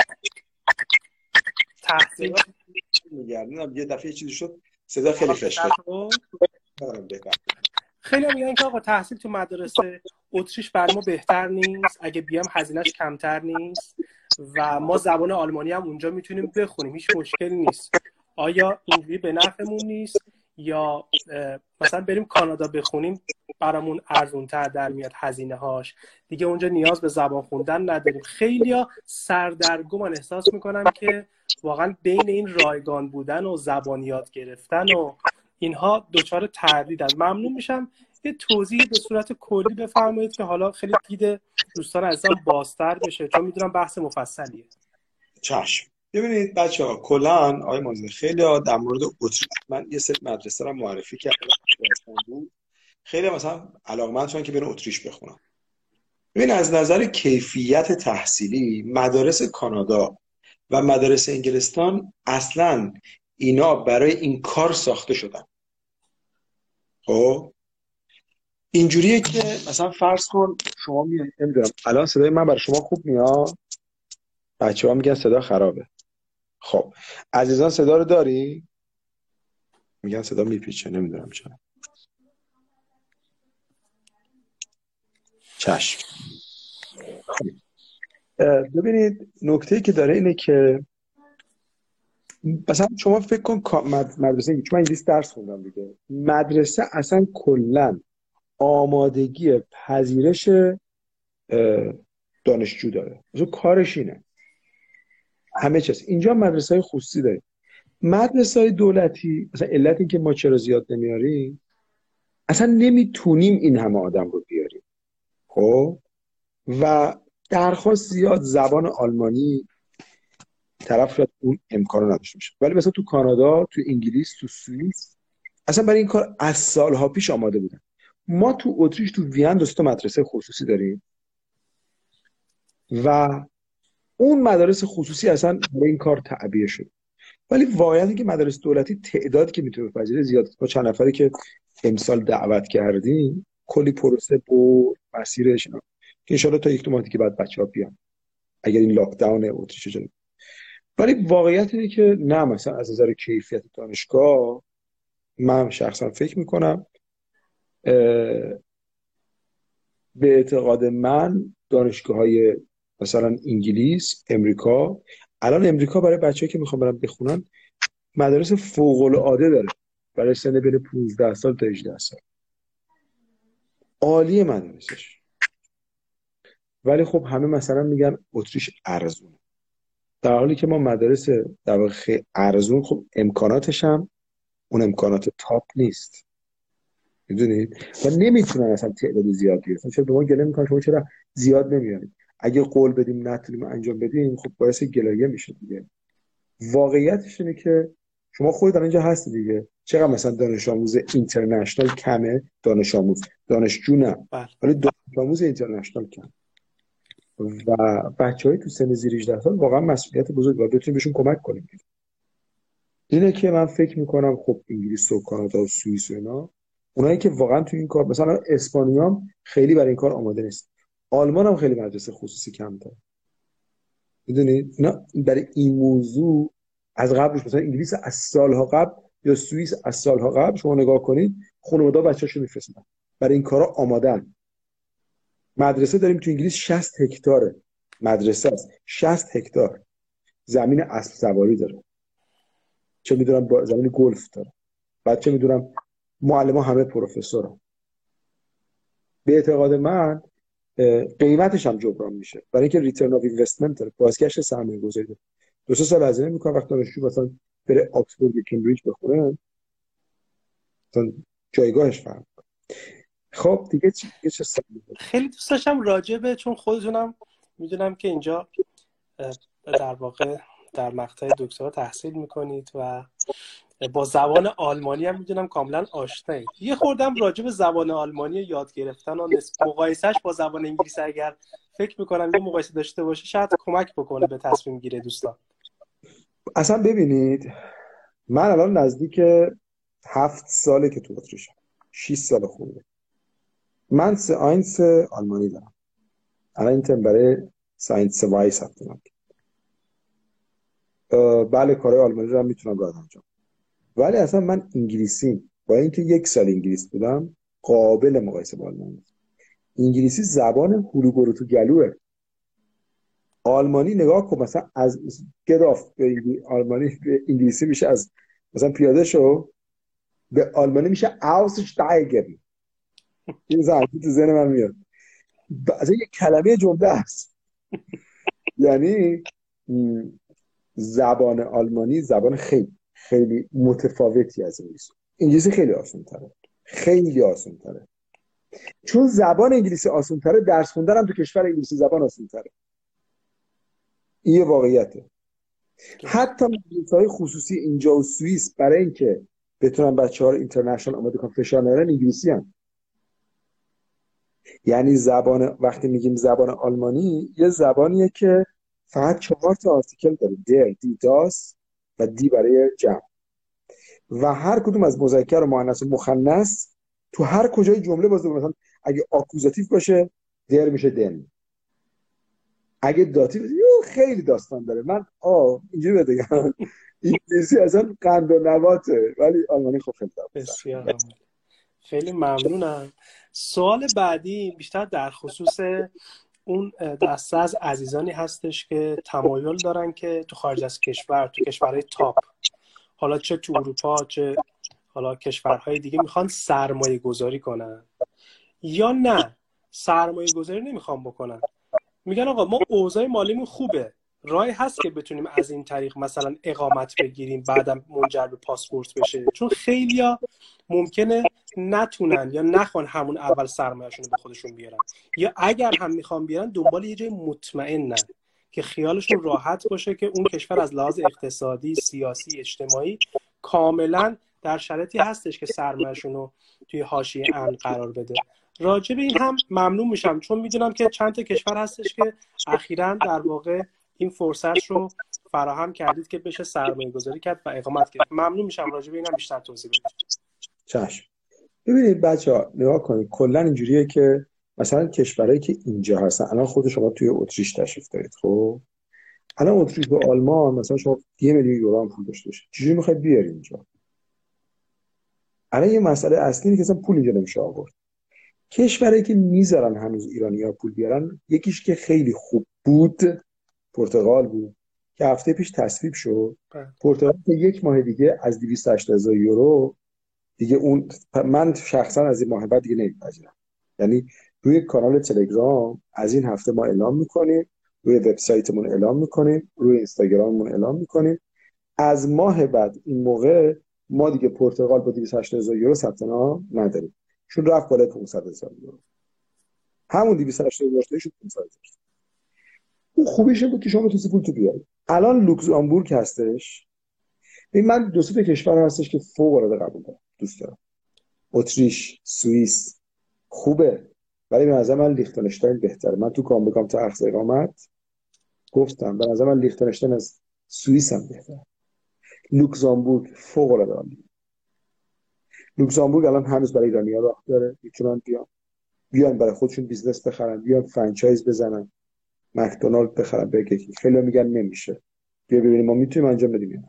Speaker 4: تحصیل
Speaker 1: میگردن یه دفعه چیزی شد صدا خیلی خشخش
Speaker 4: خیلی میگن که آقا تحصیل تو مدرسه اتریش برای ما بهتر نیست، اگه بیام هزینه‌اش کمتر نیست و ما زبان آلمانی هم اونجا میتونیم بخونیم، هیچ مشکلی نیست. آیا اینجوری به نفعمون نیست یا مثلا بریم کانادا بخونیم برامون ارزونتر در میاد هزینه هاش، دیگه اونجا نیاز به زبان خوندن نداریم؟ خیلیا سردرگم احساس میکنن که واقعا بین این رایگان بودن و زبان یاد گرفتن و اینها دچار تردیدن. ممنون میشم یه توضیح به صورت کلی بفرمایید که حالا خیلی دید دوستان عزیزم بازتر بشه، چون میدونم بحث مفصلیه.
Speaker 1: چشم. ببینید بچه ها، کلان آقای مازن خیلی ها در مورد اتریش، من یه سری مدرسه رو معرفی کردم، خیلی مثلا علاقمند شدن که برن اتریش بخونن. ببین از نظر کیفیت تحصیلی مدارس کانادا و مدارس انگلستان اصلا اینا برای این کار ساخته شدن. خب اینجوریه که مثلا فرض کن شما میاد، نمیدونم الان صدای من برای شما خوب میاد؟ بچه ها میگن صدا خرابه. خب عزیزان صدا رو داری؟ میگن صدا میپیچه، نمیدونم چرا. چشم. ببینید نکته‌ای که داره اینه که مثلا شما فکر کن مدرسه، چون من انگلیسی درس خوندم دیگه، مدرسه اصلا کلا آمادگی پذیرش دانشجو داره، مثلا کارش اینه همه چیز. اینجا مدرسه‌های خصوصی داره، مدرسه‌های دولتی مثلا علت این که ما چرا زیاد نمیاریم، اصلا نمیتونیم این همه آدم رو بیاریم. خب و درخواست زیاد زبان آلمانی طرف شاید اون امکانو نداشته باشه، ولی مثلا تو کانادا، تو انگلیس، تو سوئیس اصلا برای این کار از سالها پیش آماده بودن. ما تو اتریش تو وین دو تا مدرسه خصوصی داریم و اون مدارس خصوصی اصلا برای این کار تعبیه شد، ولی واقعیت که مدارس دولتی تعدادی که میتونه بپذیره زیاد. با چند نفری که امسال دعوت کردیم کلی پروسه بود مسیرش اینا که ان شاءالله تا یک دو ماه دیگه بعد بچه‌ها بیان اگر این لاک داون اتریش جلو. ولی واقعیت اینه که نه، مثلا از نظر کیفیت دانشگاه من شخصا فکر میکنم به اعتقاد من دانشگاه‌های مثلا انگلیس، امریکا، الان امریکا برای بچه‌ها که میخوان برن بخونن مدارس فوق‌العاده داره برای سن بین پانزده سال تا هجده سال، عالیه مدارسش. ولی خب همه مثلا میگن اتریش ارزونه، در حالی که ما مدارس در واقع خیلی ارزون، خب امکاناتش هم اون امکانات تاپ نیست، میدونید، و نمیتونن اصلا تعداد زیاد بیارن. چرا به ما گله میکنن شما چرا زیاد نمیارید؟ اگه قول بدیم نتونیم انجام بدیم خب باعث گلایه میشه دیگه. واقعیتش اینه که شما خودت اینجا هستی دیگه، چقدر مثلا دانش آموز اینترنشنال کمه، دانش آموز دانشجو نه، ولی دانش آموز اینترنشنال کم و بچهای تو سن زیر هجده سال واقعا مسئولیت بزرگ و بتونیم بهشون کمک کنیم. اینه که من فکر میکنم خب انگلیس و کانادا و سوئیس و اینا، اونایی که واقعا تو این کار، مثلا اسپانیا هم خیلی برای این کار آماده نیست، آلمان هم خیلی مدرسه خصوصی کم داره، میدونید. اینا برای این موضوع از قبلش، مثلا انگلیس از سالها قبل یا سوئیس از سالها قبل شما نگاه کنید خانواده بچه‌شو میفرستن برای این کارا آمادن. مدرسه داریم تو انگلیس شصت هکتاره مدرسه است، شصت هکتار زمین اسب سواری داره، چه میدونم با زمین گلف داره، بعد چه میدونم معلم ها همه پروفسورن. به اعتقاد من قیمتش هم جبران میشه برای اینکه ریترن آف اینوستمنت داره، بازگشت سرمایه گذاری داره. دو سه سال هزینه میکنه وقتی دانشجو مثلا بره آکسفورد یا کمبریج بخونه، مثلا جایگاهش فرق میکنه. خب دیگه چی دیگه چه سوالی؟
Speaker 4: خیلی دوست داشتم راجبه، چون خودتونم میدونم که اینجا در واقع در مقطع دکترا تحصیل میکنید و با زبان آلمانی هم میدونم کاملا آشنایید. یه خوردم راجب زبان آلمانی یاد گرفتن و مقایسهش با زبان انگلیسی اگر فکر میکنم یه مقایسه داشته باشه شاید کمک بکنه به تصمیم گیری دوستان.
Speaker 1: اصلا ببینید من الان نزدیک هفت ساله که تو اتریشم، شش سال خونده. من ساینس آلمانی دارم، الان این ترم برای ساینس وای ثبت نام کردم. بله کارهای آلمانی رو هم میتونم راحت انجام، ولی اصلا من انگلیسی با اینکه یک سال انگلیس بودم قابل مقایسه با آلمانی. انگلیسی زبان هلو تو گلوه. آلمانی نگاه کن، مثلا از گراف به آلمانی به انگلیسی میشه از مثلا پیاده شو، به آلمانی میشه اوسش دایگن. این زبان تو ذهن من میاد، اصلا یک کلمه جمله است. یعنی زبان آلمانی زبان خیلی خیلی متفاوتی از انگلیسی. انگلیسی خیلی آسان تره، خیلی آسان تره. چون زبان انگلیسی آسان تره، درس خوندن هم تو کشور انگلیسی زبان آسان تره. این یه واقعیته. حتی مدرسه‌های خصوصی اینجا و سوئیس برای اینکه بتونن بچه‌ها رو اینترنشنال آماده کنن فشار نیارن انگلیسی هم. یعنی زبان، وقتی میگیم زبان آلمانی، یه زبانیه که فقط چهار تا آرتیکل داره، در، دی، داس و دی برای جمع، و هر کدوم از مذکر و مؤنث و مخنث تو هر کجای جمله باشه. مثلا اگه آکوزاتیو باشه در میشه دن، اگه داتیو خیلی داستان داره. من آه اینجوری بگم انگلیسی اصلا قند و نواته، ولی آلمانی خب خیلی
Speaker 4: بسیار خیلی ممنونم. سوال بعدی بیشتر در خصوص اون دسته از عزیزانی هستش که تمایل دارن که تو خارج از کشور، تو کشورهای تاپ، حالا چه تو اروپا چه حالا کشورهای دیگه، میخوان سرمایه گذاری کنن یا نه سرمایه گذاری نمیخوان بکنن. میگن آقا ما اوضاع مالیمون خوبه، راهی هست که بتونیم از این طریق مثلا اقامت بگیریم بعدم منجر به پاسپورت بشه. چون خیلیا ممکنه نتونن یا نخوان همون اول سرمایه‌شون رو به خودشون بیارن، یا اگر هم میخوان بیارن دنبال یه جای مطمئنن که خیالشون راحت باشه که اون کشور از لحاظ اقتصادی، سیاسی، اجتماعی کاملا در شرایطی هستش که سرمایه‌شون رو توی حاشیه امن قرار بده. راجع به این هم ممنون میشم، چون میدونم که چند تا کشور هستش که اخیراً در واقع این فرصت رو فراهم کردید که بشه سرمایه گذاری کرد و اقامت کرد. ممنون میشم راجع به این هم بیشتر توضیح بدید.
Speaker 1: چشم. ببینید بچه‌ها نگاه کنید، کلا اینجوریه که مثلا کشورهایی که اینجا هستن، الان خود شما توی اتریش تشریف دارید، خب الان اتریش و آلمان مثلا شما یه میلیون یورو هم پول داشته باشید، چجوری میخواید بیاری اینجا؟ الان یه مسئله اصلی اینه که اصلا پول اینجا نمیشه آورد. کشورهایی که میذارن هنوز ایرانی‌ها پول بیارن، یکیش که خیلی خوب بود پرتغال بود که هفته پیش تصویب شد. پرتغال که یک ماه دیگه از دویست و هشتاد هزار یورو دیگه، اون من شخصا از این ماه بعد دیگه نمیپذیرم. یعنی روی کانال تلگرام از این هفته ما اعلام میکنیم، روی وبسایتمون اعلام میکنیم، روی اینستاگراممون اعلام میکنیم، از ماه بعد این موقع ما دیگه پرتغال با دویست و هشتاد هزار یورو ثبت نام نداریم، چون رفت بالای پانصد هزار یورو. همون دویست و هشتاد هزار شد پانصد هزار. اون خوبیش این بود که شما تو پول تو بیارید. الان لوکزامبورگ هستش. این من دو سه تا کشور هستش که فوق العاده قبول دارم، دوست دارم. اتریش، سوئیس خوبه، ولی به نظر من لیختنشتاین بهتره. من تو کام بکام تا اخذ اقامت گفتم به نظر من لیختنشتاین از سوئیس هم بهتره. لوکزامبورگ فوق العاده عالیه. لوکزامبورگ الان هنوز برای ایرانی‌ها راه داره، میتونن بیان بیان برای خودشون بیزنس بخرن، بیان فرانچایز بزنن، مکدونالد بخرن، برگر کینگ. خیلی میگن نمیشه، بیا ببینیم ما میتونیم انجام بدیم.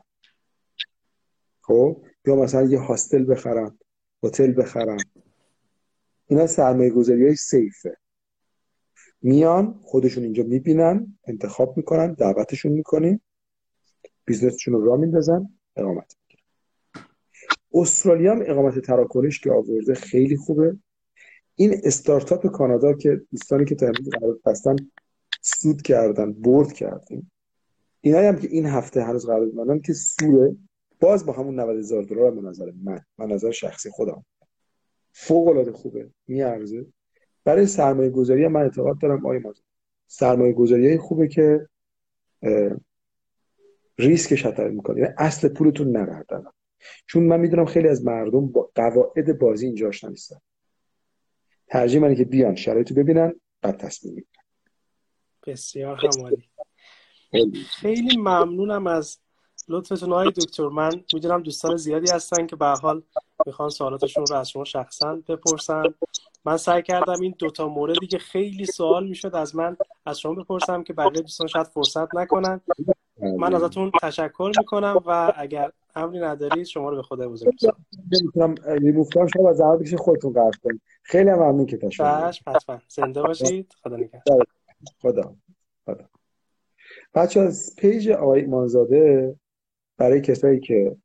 Speaker 1: خب یا مثلا یه هاستل بخرن، هتل بخرن. اینا سرمایه گذاری های سیفه. میان خودشون اینجا میبینن، انتخاب میکنن، دعوتشون میکنیم، بیزنسشون رو راه میندازن، اقامت میگیرن. استرالیا هم اقامت تراکنش که آورده خیلی خوبه. این استارتاپ کانادا که دوستانی که تا امروز قرار هستن سود کردن، برد کردیم، اینایی هم که این هفته هنوز قرار دادن که سوره، باز با همون نود هزار دلار به نظر من، من نظر شخصی خودم فوق العاده خوبه، میارزه. برای سرمایه گذاری من اعتقاد دارم آقای مازن، سرمایه گذاری خوبه که ریسکش خطر میکنه، یعنی اصل پولتون نبردن. چون من میدونم خیلی از مردم با قواعد بازی اینجا آشنا نیستن، ترجیح منه که بیان شرایطو ببینن بعد تصمیم بگیرن.
Speaker 4: بسیار همالی. خیلی ممنونم از لطفتون آقای دکتر. من میدونم دوستان زیادی هستن که به حال میخوان سوالاتشون رو از شما شخصا بپرسن. من سعی کردم این دوتا موردی که خیلی سوال میشد از من از شما بپرسم که بقیه دوستان شاید فرصت نکنن. من ازتون تشکر میکنم و اگر امری ندارید شما رو به خدا بزرگ می‌سپارم.
Speaker 1: نمیتونم ریموو کنم، شما از زحمت بکشید خودتون قطع کنید. خیلی هم ممنون که تشکر کردید.
Speaker 4: باش حتما زنده باشید. خدا نگهدار.
Speaker 1: خدا خدا. بچه از پیج آقای ایمانزاده برای کسایی که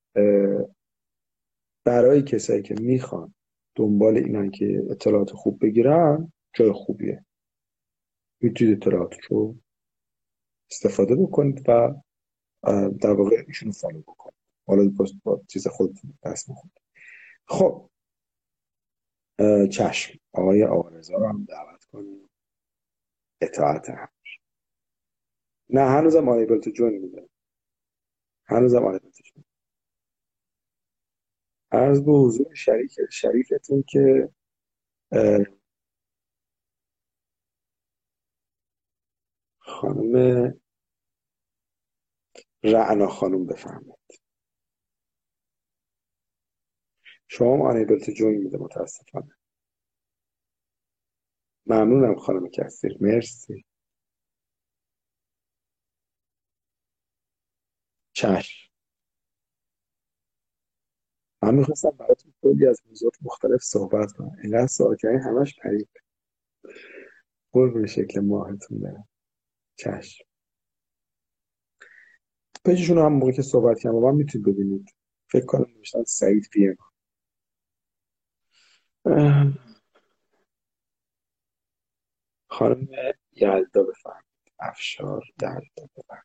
Speaker 1: برای کسایی که میخوان دنبال اینن که اطلاعات خوب بگیرن جای خوبیه، میتونید اطلاعات رو استفاده بکنید و در واقع ایشونو فالو بکنید. حالا با چیز خودتون دست بخونید. خب چشم، آقای آقارضا رو هم دعوت کنید. اطاعت هم نه هنوزم آیبل تو جون میده، هنوزم آیبل تو جون. عرض به حضور شریک شریفتون که خانم رعنا خانم بفهمید. شما هم آیبل تو جون میده متاسفانه. ممنونم خانم کثیر، مرسی. چشم. من میخواستم براتون کلی از موضوعات مختلف صحبت کنم، اینقدر سوال کردین همش پرید. قربون شکل ماهتون برم. چشم. پیجشون رو هم موقعی که صحبت کردم با من میتونید ببینید. فکر کنم نوشتن سعید پی ام. خانم یلدا بفرمایید. افشار یلدا بفرمایید.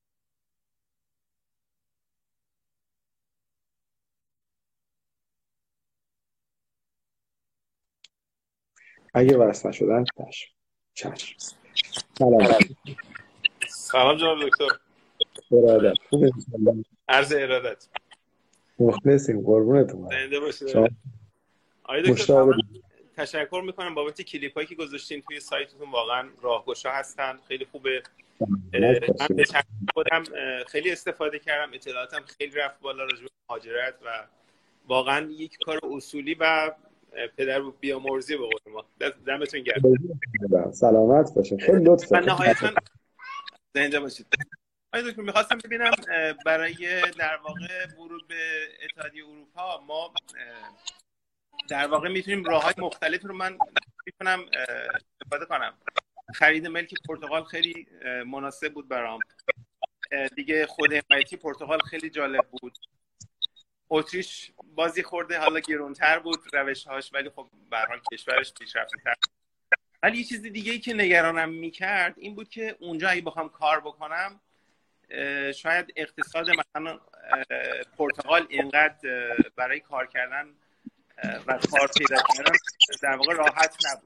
Speaker 1: اگه وصل نشدن چشم. چشم. سلام.
Speaker 5: سلام جناب دکتر.
Speaker 1: ارادت. خوبه؟
Speaker 5: عرض ارادت.
Speaker 1: مخلصیم، قربونتون.
Speaker 5: زنده باشید.
Speaker 1: شما
Speaker 5: آقای دکتر تشکر میکنم بابت کلیپایی که گذاشتین توی سایتتون، واقعا راهگشا هستن، خیلی خوبه. من به چند خودم خیلی استفاده کردم، اطلاعاتم خیلی رفت بالا راجع به مهاجرت و واقعا یک کار اصولی و پدر بیامرزی به قول ما. دمتون گرم.
Speaker 1: سلامت باشین. خیلی لطف
Speaker 5: من نهایتاً زنده باشید. آقای دکتر میخواستم ببینم برای در واقع ورود به اتحادیه اروپا ما در واقع میتونیم راههای مختلف رو من میتونم استفاده کنم. خرید ملک پرتغال خیلی مناسب بود برام. دیگه خود حمایتی پرتغال خیلی جالب بود. اتریش بازی خورده حالا گرونتر بود روش‌هاش، ولی خب به هر حال کشورش پیشرفته‌تر. ولی یه چیز دیگه ای که نگرانم میکرد این بود که اونجا اگه بخوام کار بکنم شاید اقتصاد مثلا پرتغال اینقدر برای کار کردن و کار پیدا کردن در واقع راحت نبود.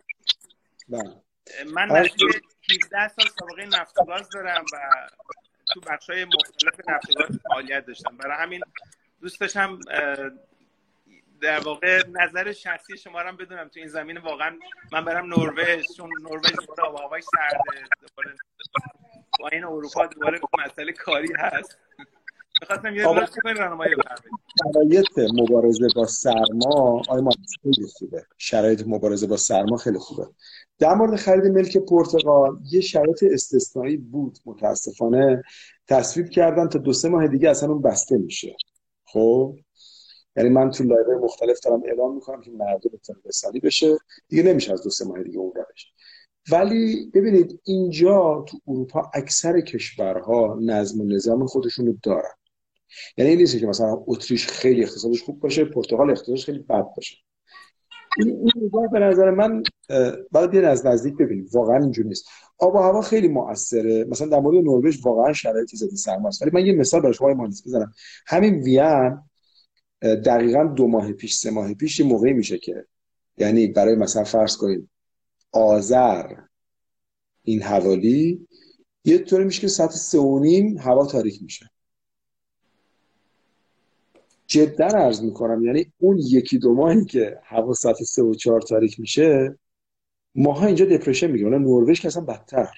Speaker 5: من نزدیک هفده سال سابقه نفت و گاز دارم و تو بخشای مختلف نفت و گاز فعالیت داشتم، برای همین دوست داشتم در واقع نظر شخصی شما رو هم بدونم تو این زمینه. واقعا من برم نروژ، چون نروژ دوباره آب و هواش سرده، دوباره با این اروپا دوباره مسئله کاری هست. می‌خواستم یه لطفی کنید راهنمایی بفرمایید.
Speaker 1: شرایط مبارزه با سرما آیا ما خیلی خوبه. شرایط مبارزه با سرما خیلی خوبه. در مورد خرید ملک پرتغال یه شرایط استثنایی بود، متاسفانه تصویب کردن تا دو سه ماه دیگه اصلا اون بسته میشه. خب یعنی من تو لایوهای مختلف دارم اعلام میکنم که مردم بتونه رسانی بشه، دیگه نمیشه از دو سه ماه دیگه اون روش. ولی ببینید اینجا تو اروپا اکثر کشورها نظم و نظام خودشونو دارن. یعنی این نیست که مثلا اتریش خیلی اقتصادش خوب باشه، پرتغال اقتصادش خیلی بد باشه. این این نگاه به نظر من باید بیان از نزدیک ببینید، واقعا اینجوری نیست. آب و هوا خیلی مؤثره. مثلا در مورد نروژ واقعا شرایط ضد سرما است. ولی من یه مثال برای شما مهندس بزنم. همین وین دقیقاً دو ماه پیش سه ماه پیش یه موقعی میشه که یعنی برای مثلا فرض کنید آذر این حوالی یه طوری میشه که ساعت سه و نیم هوا تاریک میشه. جدا عرض میکنم، یعنی اون یکی دو ماهی که هوا ساعت سه و چهار تاریک میشه ماها اینجا دپرشن میگیرن. نروژ که اصلا بدتر.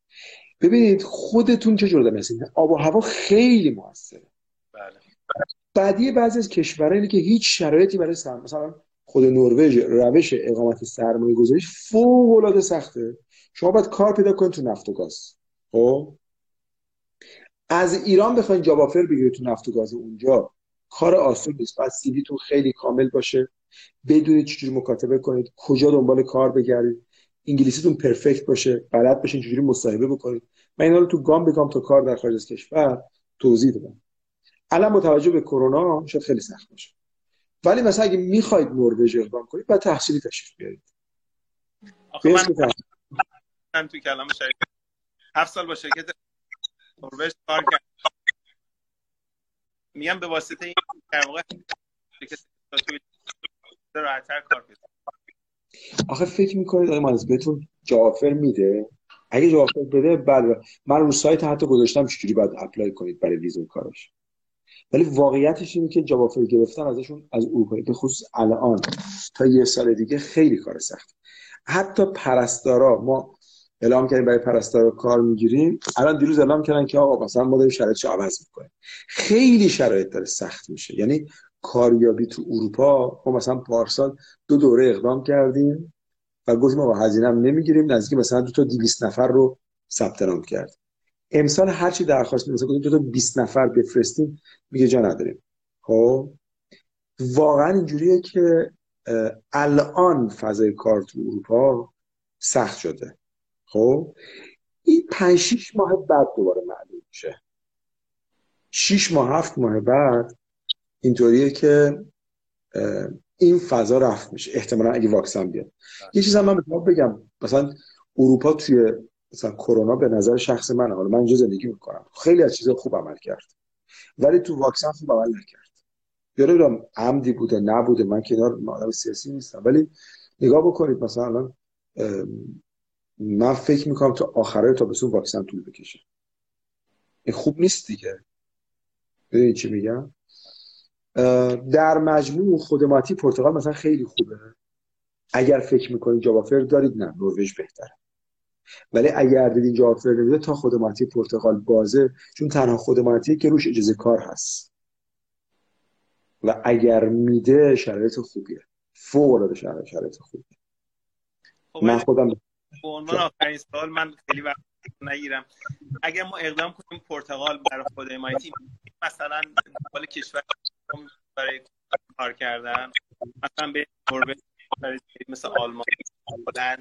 Speaker 1: ببینید خودتون چه جور دارید، آب و هوا خیلی موثره.
Speaker 5: بله.
Speaker 1: بعدی بعضی از کشورها اینه که هیچ شرایطی برای سرمایه، مثلا خود نروژ روش اقامت سرمایه گذاری فوق العاده سخته. شما باید کار پیدا کنید تو نفت و گاز. خب از ایران بخواید جاب آفر بگیرید تو نفت و گاز اونجا کار آسون نیست. باید سی ویتون خیلی کامل باشه، بدونید چجوری مکاتبه کنید، کجا دنبال کار بگردید، انگلیسیتون پرفکت باشه، بلد باشین چجوری مصاحبه بکنید. من اینا رو تو گام به گام تا کار در خارج از کشور توضیح دادم. الان با توجه به کرونا شاید خیلی سخت باشه، ولی مثلا اگه میخواید نروژ اقدام کنید بعد تحصیلی تشریف بیارید.
Speaker 5: آخه من من تو کلام شریک هفت سال با شرکت نروژ کار کردم، میگم به واسطه این در واقع شرکت توی راحت‌تر کار پیدا.
Speaker 1: آخه فکر میکنید آقای مهندس بهتون جاب آفر میده؟ اگه جاب آفر بده بله، من رو سایت حتی گذاشتم چجوری باید اپلای کنید برای ویزا کارش. ولی واقعیتش اینه که جاب آفر گرفتن ازشون از اروپا به خصوص الان تا یه سال دیگه خیلی کار سخت. حتی پرستارا ما اعلام کردیم برای پرستارا کار میگیریم، الان دیروز اعلام کردن که آقا مثلا ما داریم شرایطش عوض میکنیم. خیلی شرایط داره سخت میشه. یعنی کاریابی تو اروپا ما مثلا پارسال دو دوره اقدام کردیم و گفتیم آقا هزینه هم نمیگیریم، نزدیک مثلا دو تا دویست نفر رو ثبت نام کرد. امسال هر چی درخواست میرسه گفتیم دو تا بیست نفر بفرستیم، میگه جا نداریم. خب واقعا اینجوریه که الان فضای کار تو اروپا سخت شده. خب این پنج شش ماه بعد دوباره معلوم میشه. شش ماه هفت ماه بعد اینطوریه که این فضا رفت میشه احتمالاً اگه واکسن بیاد. یه چیز هم من بهتون بگم، مثلا اروپا توی مثلا کرونا به نظر شخص من، حالا من اینجا زندگی میکنم، خیلی از چیزا خوب عمل کرد ولی تو واکسن خوب عمل نکرد. یادم عمدی بوده نبوده، من کنار آدم سیاسی نیستم، ولی نگاه بکنید مثلا الان من فکر میکنم تا آخرای تابستون واکسن طول بکشه. این خوب نیست دیگه. ببینید چی میگم. در مجموع خدماتی پرتغال مثلا خیلی خوبه. اگر فکر میکنید جاب آفر دارید، نه نروژ بهتره. ولی اگر دیدین جاب آفر نمیده تا خدماتی پرتغال بازه، چون تنها خدماتی که روش اجازه کار هست و اگر میده شرایط خوبیه، فوق العاده شرایط شرایط خوبیه. من خودم
Speaker 5: به عنوان آخرین سوال من خیلی وقت نگیرم، اگر ما اقدام کنیم پرتغال برای خدماتی مثلا دنبال کشور برای کار کردن، مثلا به نروژ مثل آلمان، هلند.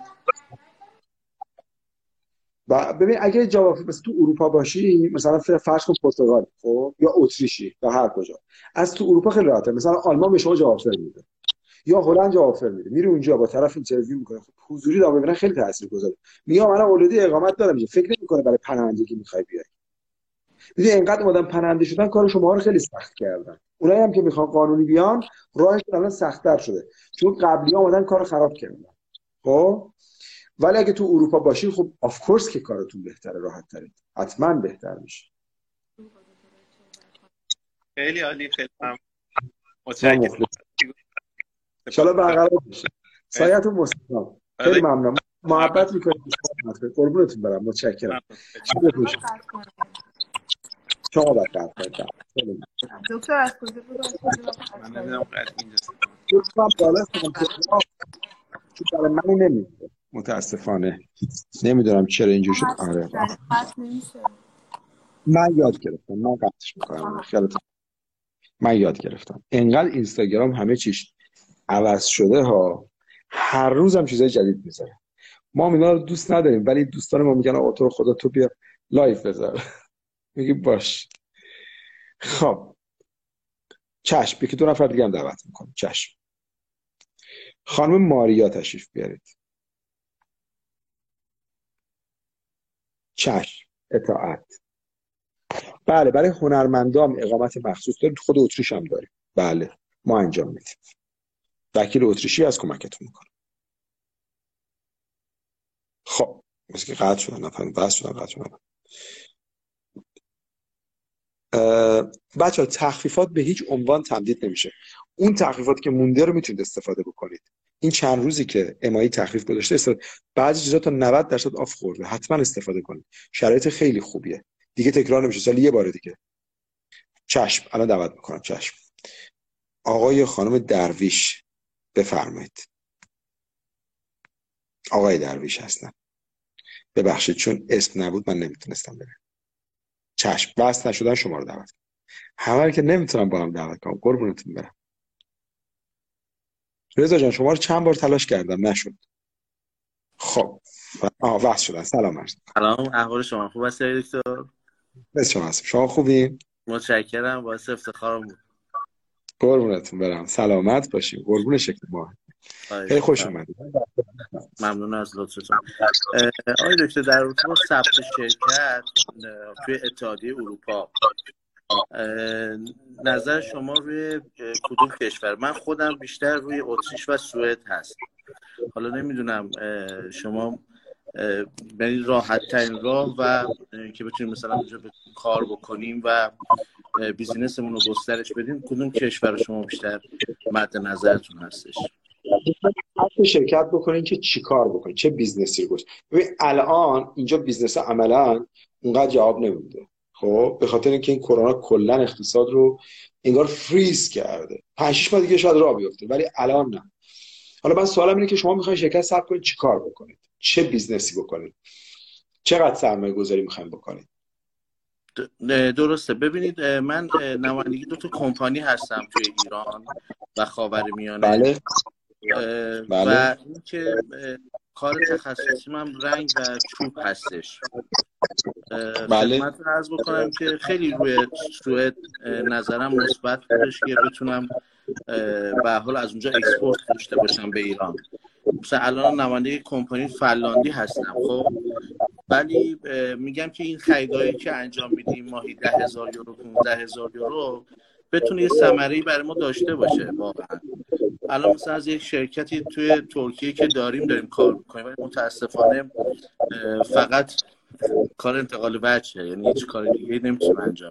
Speaker 1: و ببین اگه جاب آفر مثلا تو اروپا باشی، مثلا فرض کن پرتغال خب یا اتریشی یا هر کجا، از تو اروپا خیلی راحته. مثلا آلمان به شما جاب آفر میده یا هلند جاب آفر میده، میری اونجا با طرف اینترویو میکنه، خب حضوری دا ببینن خیلی تاثیرگذاره. میگم من اولادی اقامت دارم اینجا، فکر نمیکنه برای پناهندگی میخوای بیای. دیدی اینقدر آدم پناهنده شدن کار شما رو خیلی سخت کردن. اونایی هم که میخوان قانونی بیان راهشون الان سخت‌تر شده، چون قبلی ها اومدن کارو خراب کردن. خب ولی اگه تو اروپا باشی خب آف کورس که کارتون بهتره، راحت تره، حتما بهتر میشه.
Speaker 5: خیلی عالی، خیلی ممنون. متشکرم.
Speaker 1: ان شاء الله برقرار بشه. سایه‌تون مستقیم. خیلی ممنون. محبت می‌کنید. قربونتون برم. متشکرم. شما برقرار کنید.
Speaker 6: دکتر از کجا بود؟
Speaker 5: من نمیدونم قد اینجاست.
Speaker 1: لطفاً بالا کنم چون برای من نمیشه. متاسفانه نمیدونم چرا اینجوری شد. آره من یاد گرفتم، من قطعش میکنم. خیالتون من یاد گرفتم. انقدر اینستاگرام همه چیش عوض شده ها، هر روز هم چیزای جدید میذاره. ما اینا رو دوست نداریم ولی دوستان ما میگن آقا تو خدا تو بیا لایف بذار. میگی باش. خب چشم، یکی دو نفر دیگه هم دعوت میکنم. چشم. خانم ماریا تشریف بیارید. چشم. اطاعت. بله برای هنرمندان اقامت مخصوص داریم، خود اتریش هم داریم. بله ما انجام میدیم. وکیل اتریشی از کمکتون میکنه. خب مثل که قطع شدن، نفرم بس شدن قطع شدن. بچه ها تخفیفات به هیچ عنوان تمدید نمیشه. اون تخفیفات که مونده رو میتونید استفاده بکنید. این چند روزی که امایی تخفیف گذاشته استفاده، بعضی چیزا تا نود درصد آف خورده، حتما استفاده کنید. شرایط خیلی خوبیه. دیگه تکرار نمیشه، سال یه بار دیگه. چشم الان دعوت میکنم. چشم. آقای خانم درویش بفرمایید. آقای درویش هستن. ببخشید چون اسم نبود من نمیتونستم برم. چشم، بس نشدن شما رو دعوت. همه که نمیتونم با هم دعوت کنم. قربونتون برم. رضا جان شما رو چند بار تلاش کردم نشد. خب آه واسه شدن. سلام عرض.
Speaker 7: سلام، احوال شما خوب است دکتر؟
Speaker 1: بس شما هستم. شما خوبین؟
Speaker 7: متشکرم، باعث افتخارم بود.
Speaker 1: قربونتون برم. سلامت باشین. قربون شکل ما. خیلی خوش اومدید.
Speaker 7: ممنون از لطفتون. آقای دکتر در رابطه با ثبت شرکت توی اتحادیه اروپا نظر شما روی کدوم کشور؟ من خودم بیشتر روی اتریش و سوئد هست. حالا نمیدونم شما برای راحت ترین راه و که بتونیم مثلا اونجا کار بکنیم و بیزینسمون رو گسترش بدیم کدوم کشور شما بیشتر مد نظرتون هستش؟
Speaker 1: حتی شرکت بکنین که چی کار بکنین، چه بیزنسی رو گوش. ببین الان اینجا بیزنس عملا اونقدر جواب نمیده. خب به خاطر اینکه این کرونا کلا اقتصاد رو انگار فریز کرده. پنج شش ماه دیگه شاید راه بیفته ولی الان نه. حالا من سوالم اینه که شما میخواین شرکت ثبت کنید چی کار بکنید؟ چه بیزنسی بکنید؟ چقدر سرمایه گذاری میخواین بکنید؟
Speaker 7: درسته. ببینید من نمایندگی دو تا کمپانی هستم توی ایران و خاورمیانه.
Speaker 1: بله.
Speaker 7: بله. و اینکه کار تخصصی من رنگ و چوب هستش.
Speaker 1: بله.
Speaker 7: خدمت رو عرض بکنم که خیلی روی سوئد نظرم مثبت بودش که بتونم به حال از اونجا اکسپورت داشته باشم به ایران. مثلا الان نماینده کمپانی فلاندی هستم. خب ولی میگم که این خریدایی که انجام میدیم ماهی ده هزار یورو پانزده هزار یورو بتونه یه ثمره‌ای برای ما داشته باشه واقعا. الان مثلا از یک شرکتی توی ترکیه که داریم داریم کار میکنیم ولی متاسفانه فقط کار انتقال وجهه، یعنی هیچ کار دیگه نمیتونیم انجام.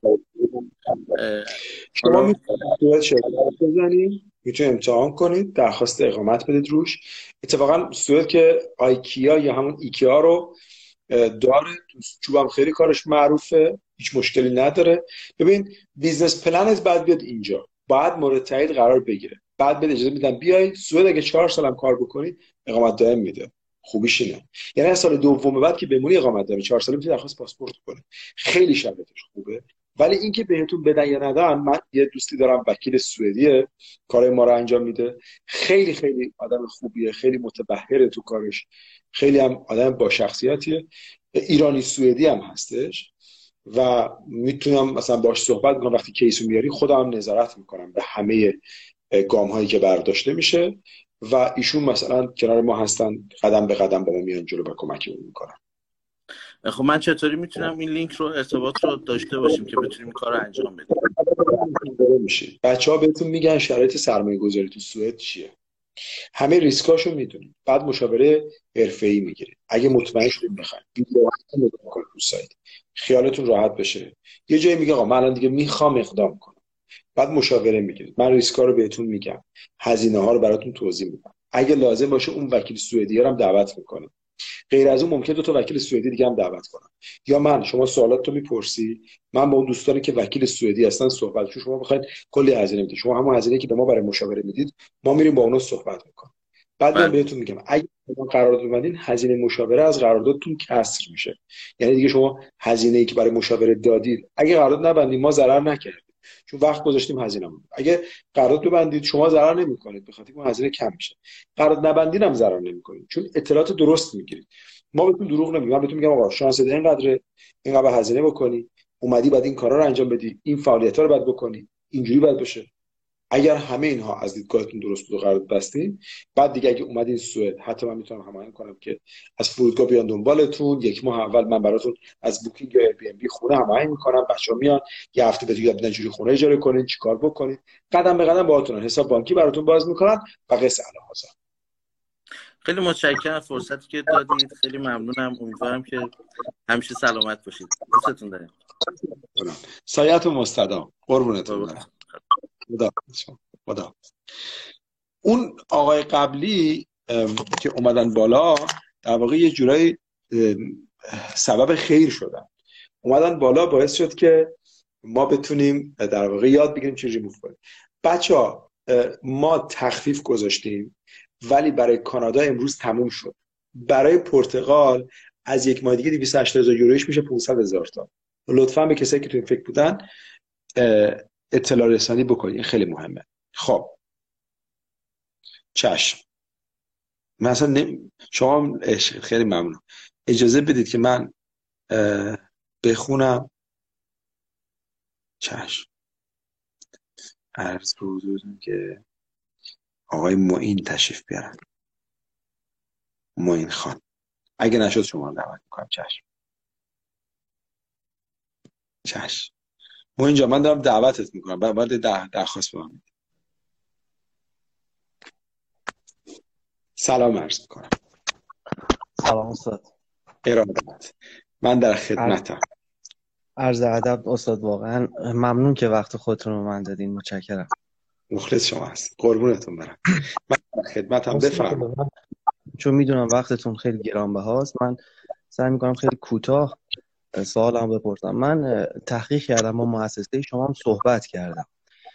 Speaker 1: شما میتونید شرکت بزنید، میتونید امتحان کنید، درخواست اقامت بدید روش. اتفاقا سوئد که آیکیا یا همون ایکیا رو داره، چوبم خیلی کارش معروفه، هیچ مشکلی نداره. ببین بیزنس پلنت بعد بیاد اینجا، بعد مورد تایید قرار بگیره، بعد بده اجازه میدن بیای سوئد. اگه چهار سالم کار بکنی اقامت دائم میده. خوبیش اینه یعنی از سال دوم بعد که بمونی اقامت دائم چهار ساله میتونی درخواست پاسپورت کنی. خیلی شرایطش خوبه. ولی اینکه بهتون بدن یا ندن، من یه دوستی دارم وکیل سوئدیه کار ما رو انجام میده، خیلی خیلی آدم خوبیه، خیلی متبحره تو کارش، خیلی هم آدم با شخصیتیه، ایرانی سوئدی هم هستش و میتونم مثلا باش صحبت کنم. وقتی کیسو میاری خودم هم نظارت میکنم به همه گام هایی که برداشته میشه و ایشون مثلا کنار ما هستن، قدم به قدم با ما میان جلو و کمکمون میکنن.
Speaker 7: خب من چطوری میتونم این لینک رو ارتباط رو داشته باشیم که بتونیم این کار رو انجام بدیم؟
Speaker 1: میشه بچه‌ها بهتون میگن شرایط سرمایه گذاری تو سوئد چیه، همه ریسکاشو میدونید، بعد مشاوره حرفه‌ای میگیرید. اگه مطمئن شدید بخواید بی‌راحت تو سایت خیالتون راحت بشه. یه جایی میگه آقا من الان دیگه میخوام اقدام کنم، بعد مشاوره میگیرید. من ریسکا رو بهتون میگم، هزینه ها رو براتون توضیح میدم. اگه لازم باشه اون وکیل سوئدی رو هم دعوت میکنم. غیر از اون ممکنه دو تا وکیل سوئدی دیگه هم دعوت کنم. یا من شما سوالاتو میپرسی، من با اون دوستانی که وکیل سوئدی هستن صحبت، چون شما بخواید کلی هزینه میدید، شما همون هزینه‌ای که به ما برای مشاوره میدید ما میریم با اونا صحبت میکنیم. بعد من بهتون میگم اگه شما قرارداد ببندین هزینه مشاوره از قراردادتون کسر میشه. یعنی دیگه شما هزینه‌ای که برای مشاوره دادید اگه قرارداد نبندید ما ضرر نکردیم، چون وقت گذاشتیم هزینه‌مون. اگه قرارداد ببندید شما ضرر نمی‌کنید، به خاطر اون هزینه کم میشه. قرارداد نبندید هم ضرر نمی‌کنید، چون اطلاعات درست میگیرید. ما بهتون دروغ نمیگیم. من بهتون میگم آقا شانس ده اینقدره، اینقدر هزینه بکنی، اومدی بعد این کارا رو انجام بدی، این فعالیت‌ها رو بعد بکنی، اینجوری بعد بشه. اگر همه اینها از دیدگاهتون درست بود و قرارداد بستین، بعد دیگه اگه اومدین سوئد حتی من میتونم هماهنگ کنم که از فرودگاه بیان دنبالتون. یک ماه اول من براتون از بوکینگ ایر بی ام بی خونه هماهنگ میکنم، بچه‌ها میان یه هفته بهتون یاد میدن چجوری خونه اجاره کنین، چیکار بکنین، قدم به قدم باهاتون حساب بانکی براتون باز میکنن و قصه الهازا.
Speaker 7: خیلی متشکرم از فرصتی که دادید، خیلی ممنونم. امیدوارم که همیشه سلامت باشید. دوستتون دارم.
Speaker 1: سایه‌تون مستدام. قربونتون برم. خدا خدا. اون آقای قبلی که اومدن بالا در واقع یه جورایی سبب خیر شدن. اومدن بالا باعث شد که ما بتونیم در واقع یاد بگیریم چجوری موو کنیم. بچه ها ما تخفیف گذاشتیم ولی برای کانادا امروز تموم شد. برای پرتغال از یک ماه دیگه دویست و هشتاد هزار یورویش میشه پانصد هزار تا. لطفا به کسایی که تو این فکر بودن اطلاع رسانی بکنید، این خیلی مهمه. خب چشم، مثلا نمی... شما خیلی ممنون. اجازه بدید که من بخونم. چشم، عرض به حضورتون که آقای معین تشریف بیارن. معین خان، اگه نشد شما رو دعوت میکنم. چشم چشم معین جان، من دارم دعوتت میکنم، باید درخواست بکنم. سلام عرض میکنم.
Speaker 8: سلام استاد.
Speaker 1: ارادت، من در خدمتم.
Speaker 8: عرض ادب استاد، واقعا ممنون که وقت خودتون رو من دادین. متشکرم.
Speaker 1: مخلص شما هست، قربونتون برم. من در خدمتم، بفرمایید.
Speaker 8: چون میدونم وقتتون خیلی گرانبهاست، من سعی میکنم خیلی کوتاه سوالم بپرسم. من تحقیق کردم، با مؤسسه شما هم صحبت کردم.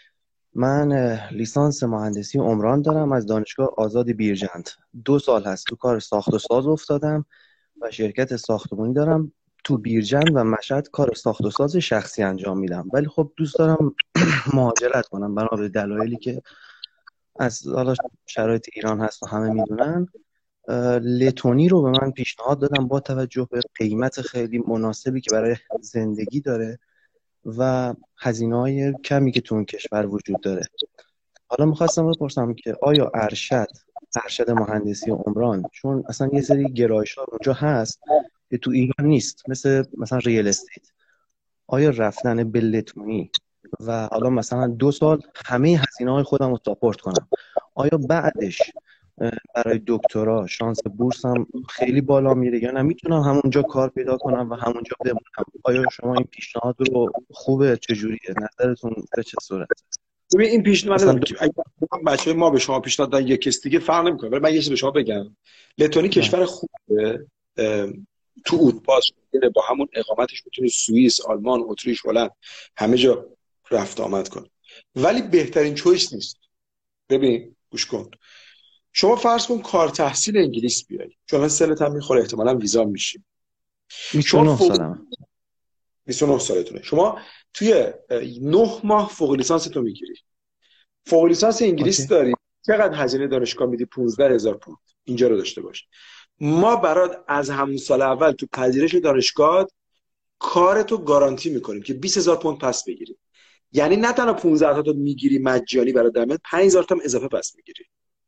Speaker 8: من لیسانس مهندسی عمران دارم از دانشگاه آزاد بیرجند. دو سال هست تو کار ساخت و ساز افتادم و شرکت ساختمانی دارم تو بیرجند و مشهد، کار ساخت و ساز شخصی انجام میدم. ولی خب دوست دارم مهاجرت کنم بنا به دلایلی که از حالا شرایط ایران هست و همه میدونن. لتونی رو به من پیشنهاد دادم با توجه به قیمت خیلی مناسبی که برای زندگی داره و هزینه‌های کمی که تو اون کشور وجود داره. حالا میخواستم بپرسم که آیا ارشد ارشد مهندسی عمران، چون اصلا یه سری گرایش‌ها اونجا هست که تو ایران نیست، مثل مثلا ریال استیت، آیا رفتن به لتونی و حالا مثلا دو سال همه هزینه‌های خودم رو ساپورت کنم، آیا بعدش برای دکترا شانس بورس هم خیلی بالا میره یا نه میتونم همونجا کار پیدا کنم و همونجا بمونم؟ آیا شما این پیشنهاد رو خوبه؟ چجوریه؟ نظرتون به چه صورته؟
Speaker 1: ببین این پیشنهاد دو... اگه بچه‌های ما به شما پیشنهاد دادن یک کس دیگه فرق نمی‌کنه، ولی من یه چیز به شما بگم. لتونی کشور خوبه، تو اروپا با همون اقامتش میتونه سوئیس، آلمان، اتریش، هلند همه جا رفت آمد کنه، ولی بهترین چویس نیست. ببین گوش کن، شما فرض کن کار تحصیل انگلیس بیای، چون سنت هم میخوره، احتمالاً ویزا میشی.
Speaker 8: بیست و نه سالمه.
Speaker 1: بیست و نه سالتونه. شما توی نه ماه فوق لیسانس تو میگیری. فوق لیسانس انگلیس اوکی. داری، چقدر هزینه دانشگاه میدی؟ پانزده هزار پوند. اینجا رو داشته باش. ما برات از همون سال اول تو پذیرش دانشگاه کارتو گارانتی میکنیم که بیست هزار پوند پس بگیری. یعنی نه تنها پانزده تا تو میگیری مجانی برای درآمد، پنج هزار تا هم اضافه پس میگیری.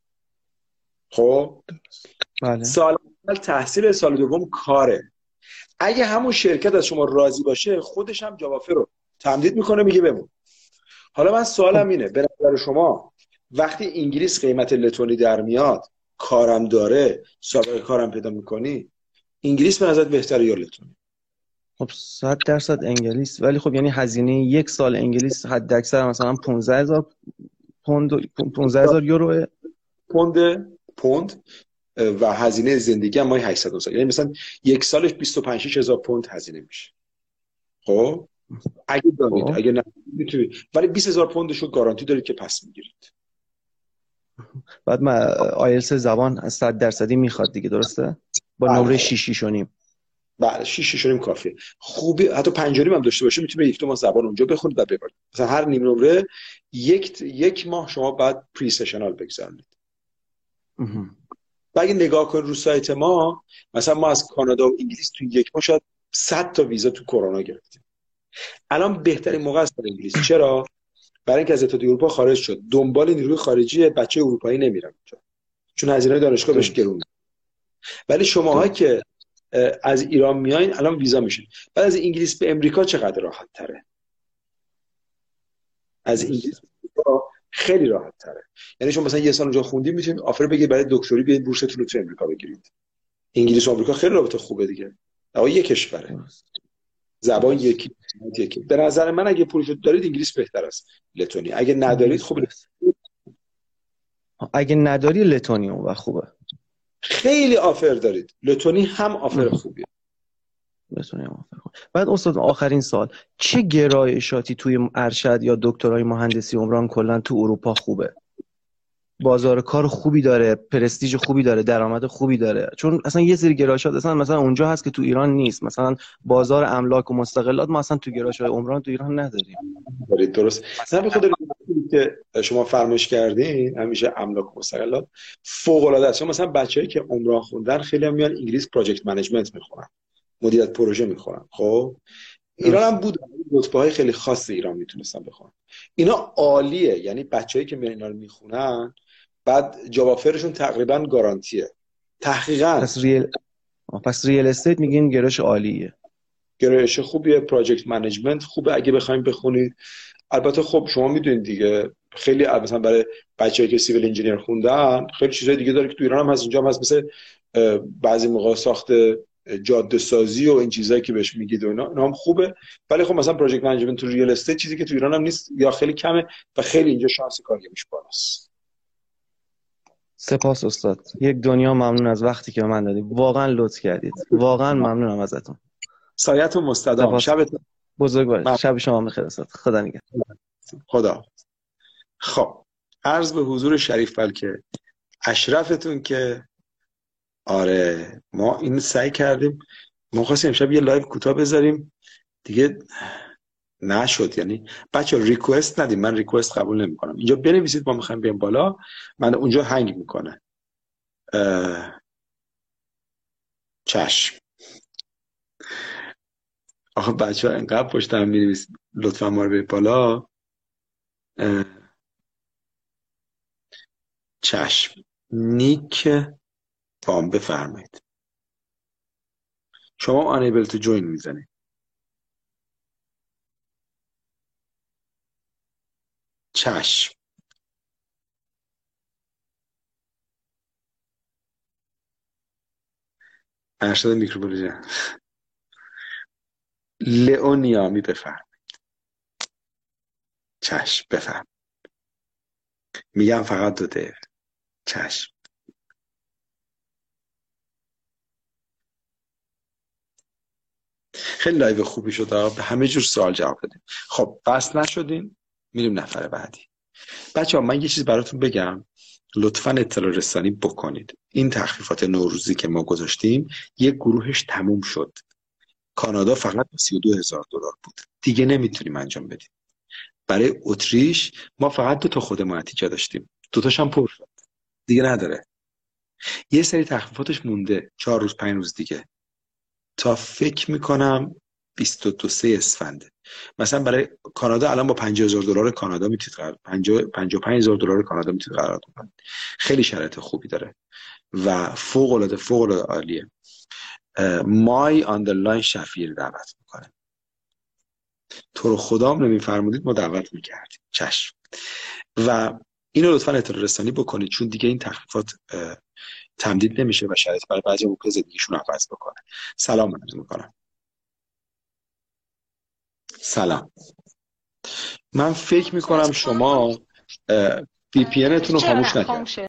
Speaker 1: خب
Speaker 8: بله.
Speaker 1: سال اول تحصیل، سال دوم کاره. اگه همون شرکت از شما راضی باشه، خودش هم جاب آفر رو تمدید میکنه، میگه بمون. حالا من سوالم اینه، به نظر شما وقتی انگلیس قیمت لتونی در میاد، کارم داره، سابقه کارم پیدا میکنی، انگلیس به نظرت بهتره یا لتونی؟
Speaker 8: خب صد درصد انگلیس. ولی خب یعنی هزینه یک سال انگلیس حد اکثر مثلا پانزده هزار پوند، پانزده هزار یورو
Speaker 1: پوند پوند و هزینه زندگی هم ماهی هشتصد و یعنی مثلا یک سالش بیست و پنج هزار پوند هزینه میشه. خب اگه دارید، اگه نه میتونید، ولی بیست هزار پوندشو گارانتی دارید که پس میگیرید.
Speaker 8: بعد ما آیلتس زبان صد درصدی میخواد دیگه، درسته؟ با نمره شش و نیم.
Speaker 1: بله شش و نیم کافیه. خوبی حتی پنج و نیم هم داشته باشه، میتونید یک دو ماه زبان اونجا بخونید و ببرید. مثلا هر نیم نمره یک یک ماه شما بعد پری سشنال بگذارید. و اگه نگاه کن رو سایت ما، مثلا ما از کانادا و انگلیس تو یک ماه شاید صد تا ویزا تو کرونا گرفتیم. الان بهترین موقع است برای انگلیس. چرا؟ برای اینکه از اتحادیه اروپا خارج شد، دنبال نیروی خارجی بچه اروپایی نمیرن چون هزینه دانشگاه بهش گرونه. ولی شماهایی که از ایران میایین الان ویزا میشین. بعد از انگلیس به امریکا چقدر راحت تره؟ از انگلیس خیلی راحت تره. یعنی شما مثلا یه سال اونجا خوندید میتونید آفر بگیرید برای دکتری بیاید بورستون رو تو امریکا بگیرید. انگلیس و آمریکا خیلی رابطه خوبه دیگه. آقا یک کشوره. زبان یکی یکی. به نظر من اگه پولش دارید انگلیس بهتر است لتونی. اگه ندارید خوبه.
Speaker 8: اگه نداری لتونی اون وقت خوبه.
Speaker 1: خیلی آفر دارید. لتونی هم آفر خوبیه.
Speaker 8: بتونی موافق کنی. بعد استاد آخرین سال، چه گرایشاتی توی ارشد یا دکترای مهندسی عمران کلا تو اروپا خوبه؟ بازار کار خوبی داره، پرستیژ خوبی داره، درآمد خوبی داره؟ چون اصلا یه سری گرایشات اصلا مثلا اونجا هست که تو ایران نیست. مثلا بازار املاک و مستقلات ما اصلا تو گرایشات عمران تو ایران نداریم.
Speaker 1: دارید درست. نه به خاطر که شما فرمایش کردین همیشه املاک و مستقلات فوق العاده است. مثلا بچه‌ای که عمران خوندن خیلی هم میان انگلیس پروژکت منیجمنت میخونن، مدیریت پروژه میخونن. خب ایران هم بود رتبه‌های خیلی خاص ایران میتونستن بخونن. اینا عالیه، یعنی بچه‌ای که میان اینا رو میخونن بعد جاب آفرشون تقریبا گارانتیه. تحقیقاً
Speaker 8: پس ریل پس ریل استیت میگیم گرایش عالیه.
Speaker 1: گرایش خوبیه، پروژکت منیجمنت خوبه اگه بخواید بخونید. البته خب شما میدونید دیگه خیلی مثلا برای بچه‌ای که سیویل انجینیر خوندن خیلی چیزای دیگه داره که تو ایران هم هست، اینجا هم هست، مثل بعضی موقع ساخت جاده سازی و این چیزایی که بهش میگید و اینا، اینا هم خوبه. ولی خب مثلا پروژکت منیجمنت تو ریل استیت چیزی که تو ایران هم نیست یا خیلی کمه و خیلی اینجا شانس کاریش بالاست.
Speaker 8: سپاس استاد، یک دنیا ممنون از وقتی که به من دادید. واقعا لطف کردید، واقعا ممنونم ازتون.
Speaker 1: سایتون مستدام. شبتون
Speaker 8: بزرگوار. شب شما بخیر استاد. خدا نگهدار.
Speaker 1: خدا. خب عرض به حضور شریف بلکه اشرفتون که آره ما این سعی کردیم، ما خواستیم امشب یه لایو کوتاه بذاریم دیگه نشد. یعنی بچه ریکوست ندیم، من ریکوست قبول نمی کنم. اینجا بنویسید ما میخوایم بیام بالا، من اونجا هنگ میکنه. چشم. آخه بچه ها انقدر پشت هم می‌نویسید لطفا ما رو برید بالا. چشم. نیک بام بفرمایید. شما unable to join میزنید. چشم. ارشد میکروبیولوژی. لئونیامی بفرمایید. چشم بفرمایید. میگم فقط دو دقیقه. چشم. خیلی لایو خوبی شد، به همه جور سوال جواب دادیم. خب بس نشدین، میریم نفر بعدی. بچه ها من یه چیز براتون بگم، لطفاً اطلاع رسانی بکنید. این تخفیفات نوروزی که ما گذاشتیم یک گروهش تموم شد. کانادا فقط سی و دو هزار دلار بود، دیگه نمیتونیم انجام بدیم. برای اتریش ما فقط دو تا خودمون نتیجه داشتیم، دو تاش هم پر شد، دیگه نداره. یه سری تخفیفاتش مونده، چهار روز پنج روز دیگه، تا فکر میکنم بیست و دو اسفنده. مثلا برای کانادا الان با پنجاه هزار دلار کانادا میتونید قرار پنجاه پنجاه و پنج هزار دلار کانادا میتونید قرارداد کنید. خیلی شرایط خوبی داره و فوق العاده فوق العاده عالیه. مای آندرلاین شفیر دعوت میکنه. تو رو خدام نمیفرمودید ما دعوت میکردیم. چشم. و اینو لطفا اطلاع رسانی بکنید چون دیگه این تخفیفات تمدید نمیشه و شرایط برای بعضی موقع زندگیشون عوض بکنه. سلام عرض میکنم. سلام. من فکر میکنم شما وی پی انتون رو خاموش نکردید.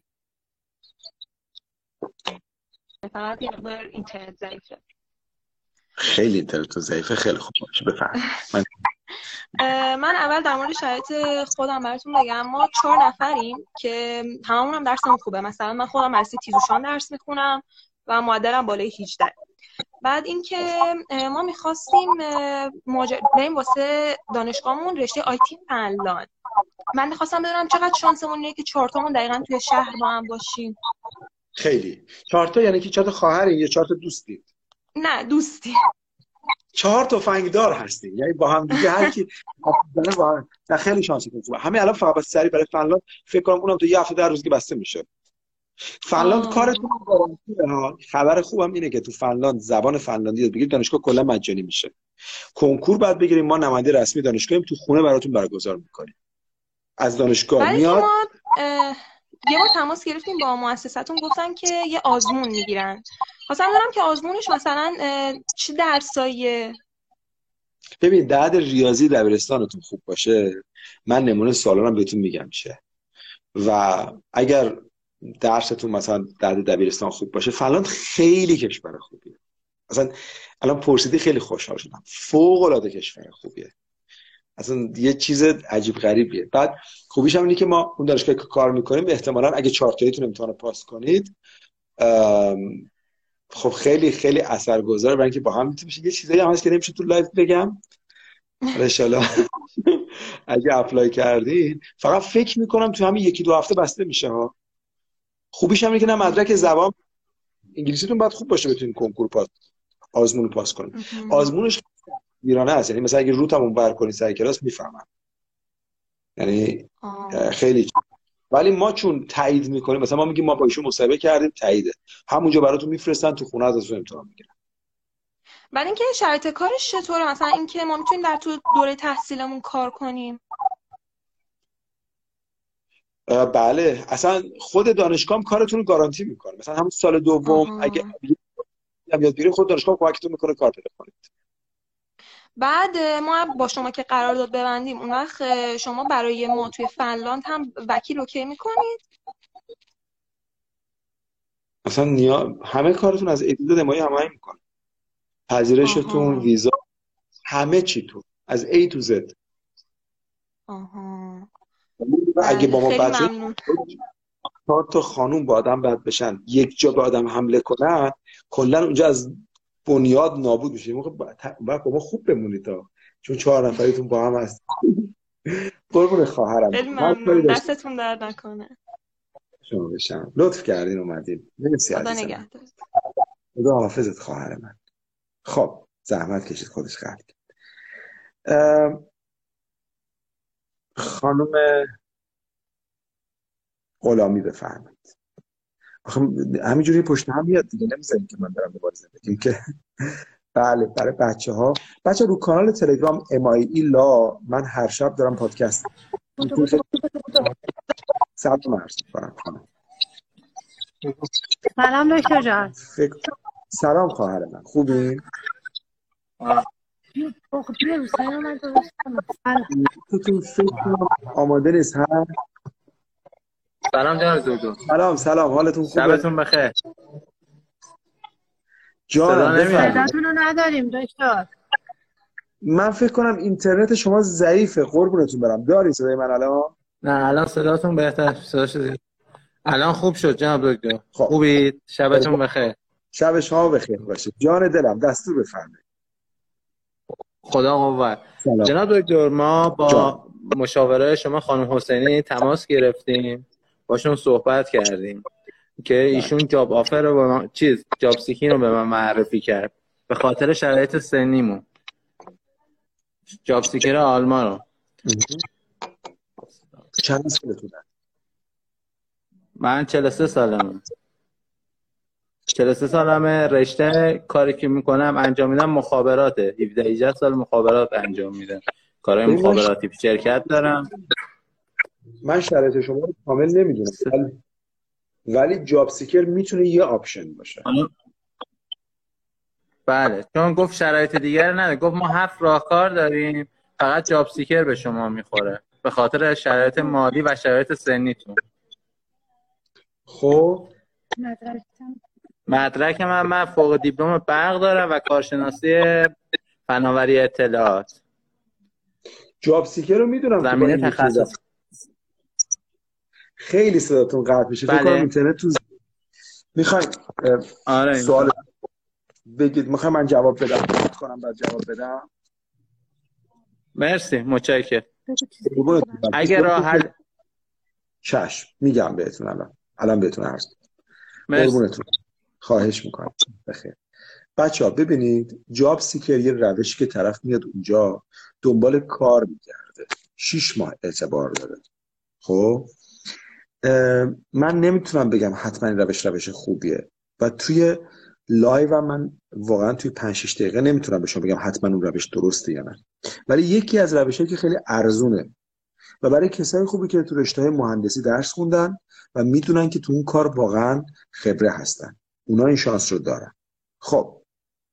Speaker 9: فقط یه مقدار اینترنت ضعیفه.
Speaker 1: خیلی اینترنت ضعیفه. خیلی خوب باشه بفرمایید. من
Speaker 9: من اول در مورد شرایط خودم براتون بگم. ما چهار نفریم که هممون هم درسمون خوبه. مثلا من خودم مدرسه تیزوشان درس میخونم و معدلم بالای هجده. بعد اینکه ما میخواستیم ماجر... بریم واسه دانشگاهمون رشته آیتی فنلاند. من میخواستم بدونم چقدر شانسمون اینه که چهار تامون دقیقاً توی شهر با هم باشیم.
Speaker 1: خیلی. چهار تا یعنی که چهار تا خواهرین یا چهار تا دوستی؟
Speaker 9: نه دوستی.
Speaker 1: چهار تا فنگدار هستین، یعنی با هم دیگه هر کی با هم. نه خیلی شانستون خوبه. همین الان فقط سری برای فنلاند فکر کنم اونم تو یه هفته در روز که بسته میشه. فنلاند کارتون گارانتیه. خبر خوبم اینه که تو فنلاند زبان فنلاندی یاد بگیرید، دانشگاه کلا مجانی میشه. کنکور بعد بگیریم، ما نماینده رسمی دانشگاهیم، تو خونه براتون برگزار میکنیم. از دانشگاه میاد.
Speaker 9: ما یه بار تماس گرفتیم با مؤسساتون، گفتن که یه آزمون میگیرن. خواستم بدونم که آزمونش مثلا چه درساییه؟
Speaker 1: ببین درد ریاضی دبیرستانتون خوب باشه، من نمونه سوالارم بهتون میگم چه. و اگر درستون مثلا درد دبیرستان خوب باشه، فنلاند خیلی کشور خوبیه. اصلا الان پرسیدی خیلی خوشحال شدم. فوق العاده کشور خوبیه، اصلا یه چیز عجیب غریبیه. بعد خوبیش هم اینه که ما اون دانشگاهی که کار میکنیم احتمالاً اگه چهار تاییتون امتحان پاس کنید خب خیلی خیلی اثرگذاره، برای اینکه با هم میشه. یه چیزایی هم هست که نمیشه تو لایو بگم ان شاءالله اگه اپلای کردین فقط فکر میکنم تو همین یکی دو هفته بسته میشه ها. خوبیش هم اینه که نه مدرک زبان انگلیسیتون باید خوب باشه بتونین کنکور پاس آزمون پاس کنید. آزمونش ایرانه هست، یعنی مثلا اگه روتمون بر کنید سر کلاس میفهمم، یعنی آه. خیلی. ولی ما چون تایید میکنیم، مثلا ما میگیم ما با ایشون مصاحبه کردیم تاییده، همونجا براتون میفرستن تو خونه ازتون امتحان میگیرن.
Speaker 9: بعد اینکه شرایط کارش چطوره؟ مثلا اینکه ما میتونیم در تو دوره تحصیلمون کار کنیم؟
Speaker 1: بله، اصلا خود دانشگاه هم کارتون رو گارانتی میکنه. مثلا همون سال دوم اگه یاد بگیرید خود دانشگاه کمکتون میکنه کار پیدا کنید.
Speaker 9: بعد ما با شما که قرارداد ببندیم اون وقت شما برای ما توی فنلاند هم وکیل اوکی میکنید؟
Speaker 1: مثلا نیا... همه کارتون از ایداد مایی همه میکنه، پذیرشتون، ویزا، همه چی تو از A to Z.
Speaker 9: آها.
Speaker 1: اگه با ما بچه چهار تا خانوم با آدم بد بشن یک جا به آدم حمله کنن کلا اونجا از بنیاد نابود میشه. موقع باید با ما خوب بمونید تا چون چهار نفریتون با هم هست. قربون خواهرم،
Speaker 9: خیلی ممنون، دستتون درد نکنه.
Speaker 1: شما بشم لطف کردین اومدین. مرسی
Speaker 9: خدا
Speaker 1: عزیزم.
Speaker 9: نگهدار.
Speaker 1: خدا حافظت خواهر من. خب زحمت کشید خودش خرج. خانم غلامی بفرمایید. آخه همینجوری پشت هم میاد دیگه، نمیذاریم که من برم مبارزه بگیم که. بله برای بچه ها بچه رو کانال تلگرام ام آی ای لا من هر شب دارم پادکست سلام عرض می‌کنم.
Speaker 10: سلام دکتر جان.
Speaker 1: فکر... سلام خواهر من، خوبین؟ تو فکر آماده نیست ها؟
Speaker 11: سلام جناب دکتر.
Speaker 1: سلام سلام، حالتون خوبه؟
Speaker 11: شبتون بخیر.
Speaker 1: جانم
Speaker 10: صداتون رو نداریم دکتر.
Speaker 1: من فکر کنم اینترنت شما ضعیفه، قربونتون برم. داری صدای من الان؟
Speaker 11: نه الان صداتون بهتر صداش الان خوب شد جناب دکتر. خب. خوبید؟ شبتون بخیر.
Speaker 1: شب شما بخیر باشه. جان دلم دستور بفرمایید.
Speaker 11: خدا قوت. جناب دکتر ما با جان. مشاوره شما خانم حسینی تماس گرفتیم، باشون صحبت کردیم که ایشون جاب آفر رو به من چیز جاب سیکین رو به من معرفی کرد به خاطر شرایط سنیمون. جاب سیکر آلمان رو.
Speaker 1: چند سالتونه؟
Speaker 11: من چهل و سه سالمه. چهل و سه سالمه. رشته کاری که میکنم انجام میدم مخابراته. هفده هجده سال مخابرات انجام میدم. کارهای مخابراتی شرکت دارم.
Speaker 1: من شرایط شما رو کامل نمیدونم ولی ولی جاب سیکر میتونه یه آپشن باشه.
Speaker 11: بله چون گفت شرایط دیگر نه، گفت ما هفت راهکار داریم فقط جاب سیکر به شما میخوره به خاطر شرایط مالی و شرایط سنیتون.
Speaker 1: خب
Speaker 11: مدرک من من فوق دیپلم برق دارم و کارشناسی فناوری اطلاعات.
Speaker 1: جاب سیکر رو میدونم
Speaker 11: زمینه تخصص.
Speaker 1: خیلی صداتون قطع میشه. فکر کنم اینترنت تو میخواین
Speaker 11: آره
Speaker 1: سوال بگید میخوام من جواب بدم کنم بعد جواب بدم.
Speaker 11: مرسی متشکرم. اگر راه حل
Speaker 1: چشم میگم بهتون الان الان بهتون عرض قربونتون خواهش میکنم. بخیر بچه‌ها ببینید جاب سیکر یه روشی که طرف میاد اونجا دنبال کار میگرده، شش ماه اعتبار داره. خب من نمیتونم بگم حتما این روش روش خوبیه و توی لایو هم من واقعا توی پنج شش دقیقه نمیتونم به شما بگم حتما اون روش درسته یا نه، ولی یکی از روشایی که خیلی ارزونه و برای کسایی خوبی که تو رشته‌های مهندسی درس خوندن و میدونن که تو اون کار واقعا خبره هستن، اونا این شانس رو دارن. خب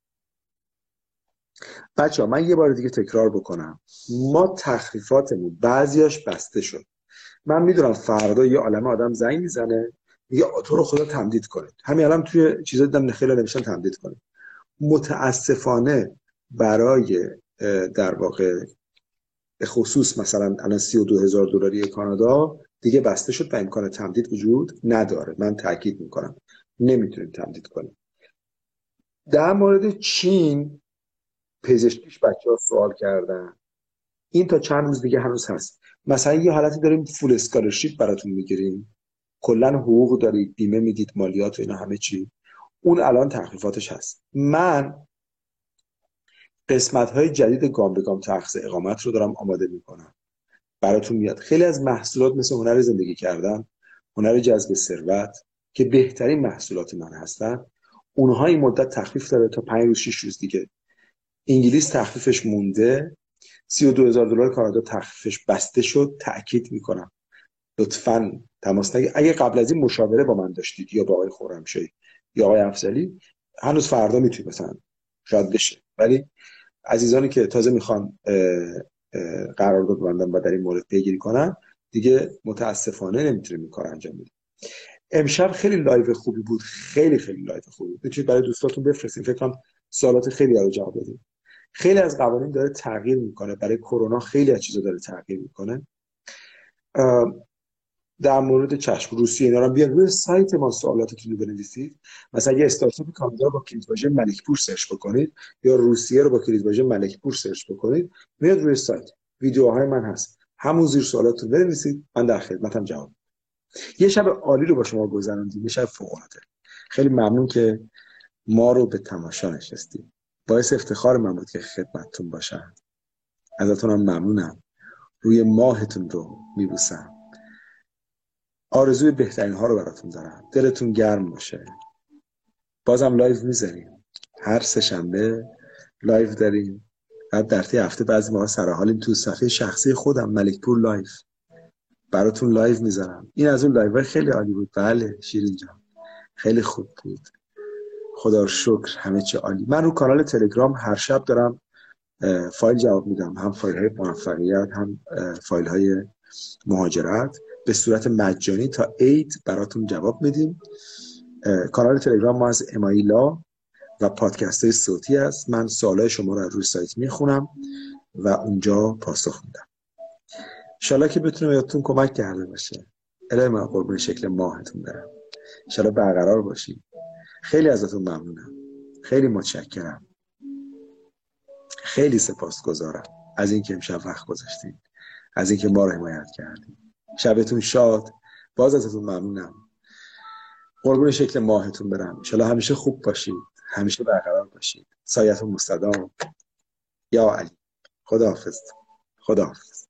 Speaker 1: بچه‌ها من یه بار دیگه تکرار بکنم، ما تخفیفاتمون بعضیاش بسته شد. من میدونم فردا یه عالمه آدم زنگ میزنه میگه تو رو خدا تمدید کنید. همین الان توی چیزا دیدم خیلی نوشتن تمدید کنید. متاسفانه برای در واقع به خصوص مثلا الان سی و دو هزار دلاری کانادا دیگه بسته شد و امکان تمدید وجود نداره. من تاکید میکنم نمیتونیم تمدید کنیم. در مورد چین پزشکیش بچه ها سوال کردن، این تا چند روز دیگه هنوز هست. مثلا یه حالتی داریم فول اسکالرشیپ براتون میگیریم، کلا حقوق دارید، بیمه میدید، مالیات و اینا همه چی، اون الان تخفیفاتش هست. من قسمت های جدید گام به گام ترخیص اقامت رو دارم آماده میکنم، براتون میاد. خیلی از محصولات مثل هنر زندگی کردن، هنر جذب ثروت که بهترین محصولات من هستن، اونها این مدت تخفیف داره تا پنج روز شش روز دیگه. انگلیس تخفیفش مونده، سی و دو هزار دلار کانادا تخفیفش بسته شد. تأکید میکنم لطفاً تماس نگیرید. اگه قبل از این مشاوره با من داشتید یا با آقای خرمشاهی یا آقای افضلی، هنوز فردا میتونید مثلا شاید بشه، ولی عزیزانی که تازه میخوان قرارداد ببندن و در این مورد پیگیری کنن دیگه متاسفانه نمیتونیم این کار انجام بدیم. امشب خیلی لایو خوبی بود، خیلی خیلی لایو خوبی بود. میتونید برای دوستاتون بفرستین، فکر کنم سوالات خیلی رو جواب بدیم. خیلی از قوانین داره تغییر میکنه، برای کرونا خیلی از چیزا داره تغییر میکنه. در مورد چشم روسیه اینا رو بیان روی سایت ما سوالاتتون رو بنویسید. مثلا یه استارتاپ کانادا با کلیدواژه ملکپور سرچ بکنید یا روسیه رو با کلیدواژه ملکپور سرچ بکنید، میاد روی سایت. ویدیوهای من هست، همون زیر سوالاتتون بنویسید، من در خدمتم جواب. یه شب عالی رو با شما گذروندیم، یه شب فوق‌العاده. خیلی ممنون که ما رو به تماشا نشستید. باعث افتخار من بود که خدمتتون باشم. ازتون هم ممنونم. روی ماهتون رو میبوسم. آرزوی بهترین ها رو براتون دارم. دلتون گرم باشه. بازم لایو میذاریم، هر سه شنبه لایو داریم. بعد در طی هفته بعضی موقع سر حالیم تو صفحه شخصی خودم ملکپور لایو براتون لایو میذارم. این از اون لایو خیلی عالی بود. بله شیرین جان خیلی خوب بود، خدا رو شکر، همه چی عالی. من رو کانال تلگرام هر شب دارم فایل جواب میدم، هم فایل های موفقیت هم فایل های مهاجرت، به صورت مجانی تا عید براتون جواب میدیم. کانال تلگرام ما از امایلا و پادکست های صوتی است. من سوالای شما رو روی سایت میخونم و اونجا پاسخ میدم. انشالله که بتونم یادتون کمک کرده باشه. الهی من قربون شکل ماهتون برم. انشالله برقرار باشید. خیلی ازتون ممنونم، خیلی متشکرم، خیلی سپاسگزارم از اینکه امشب وقت گذاشتید، از اینکه ما رو حمایت کردید. شبتون شاد. باز ازتون ممنونم. قربون شکل ماهتون برم. انشالله همیشه خوب باشید، همیشه برقرار باشید. سایتون مستدام. یا علی. خداحافظ. خداحافظ.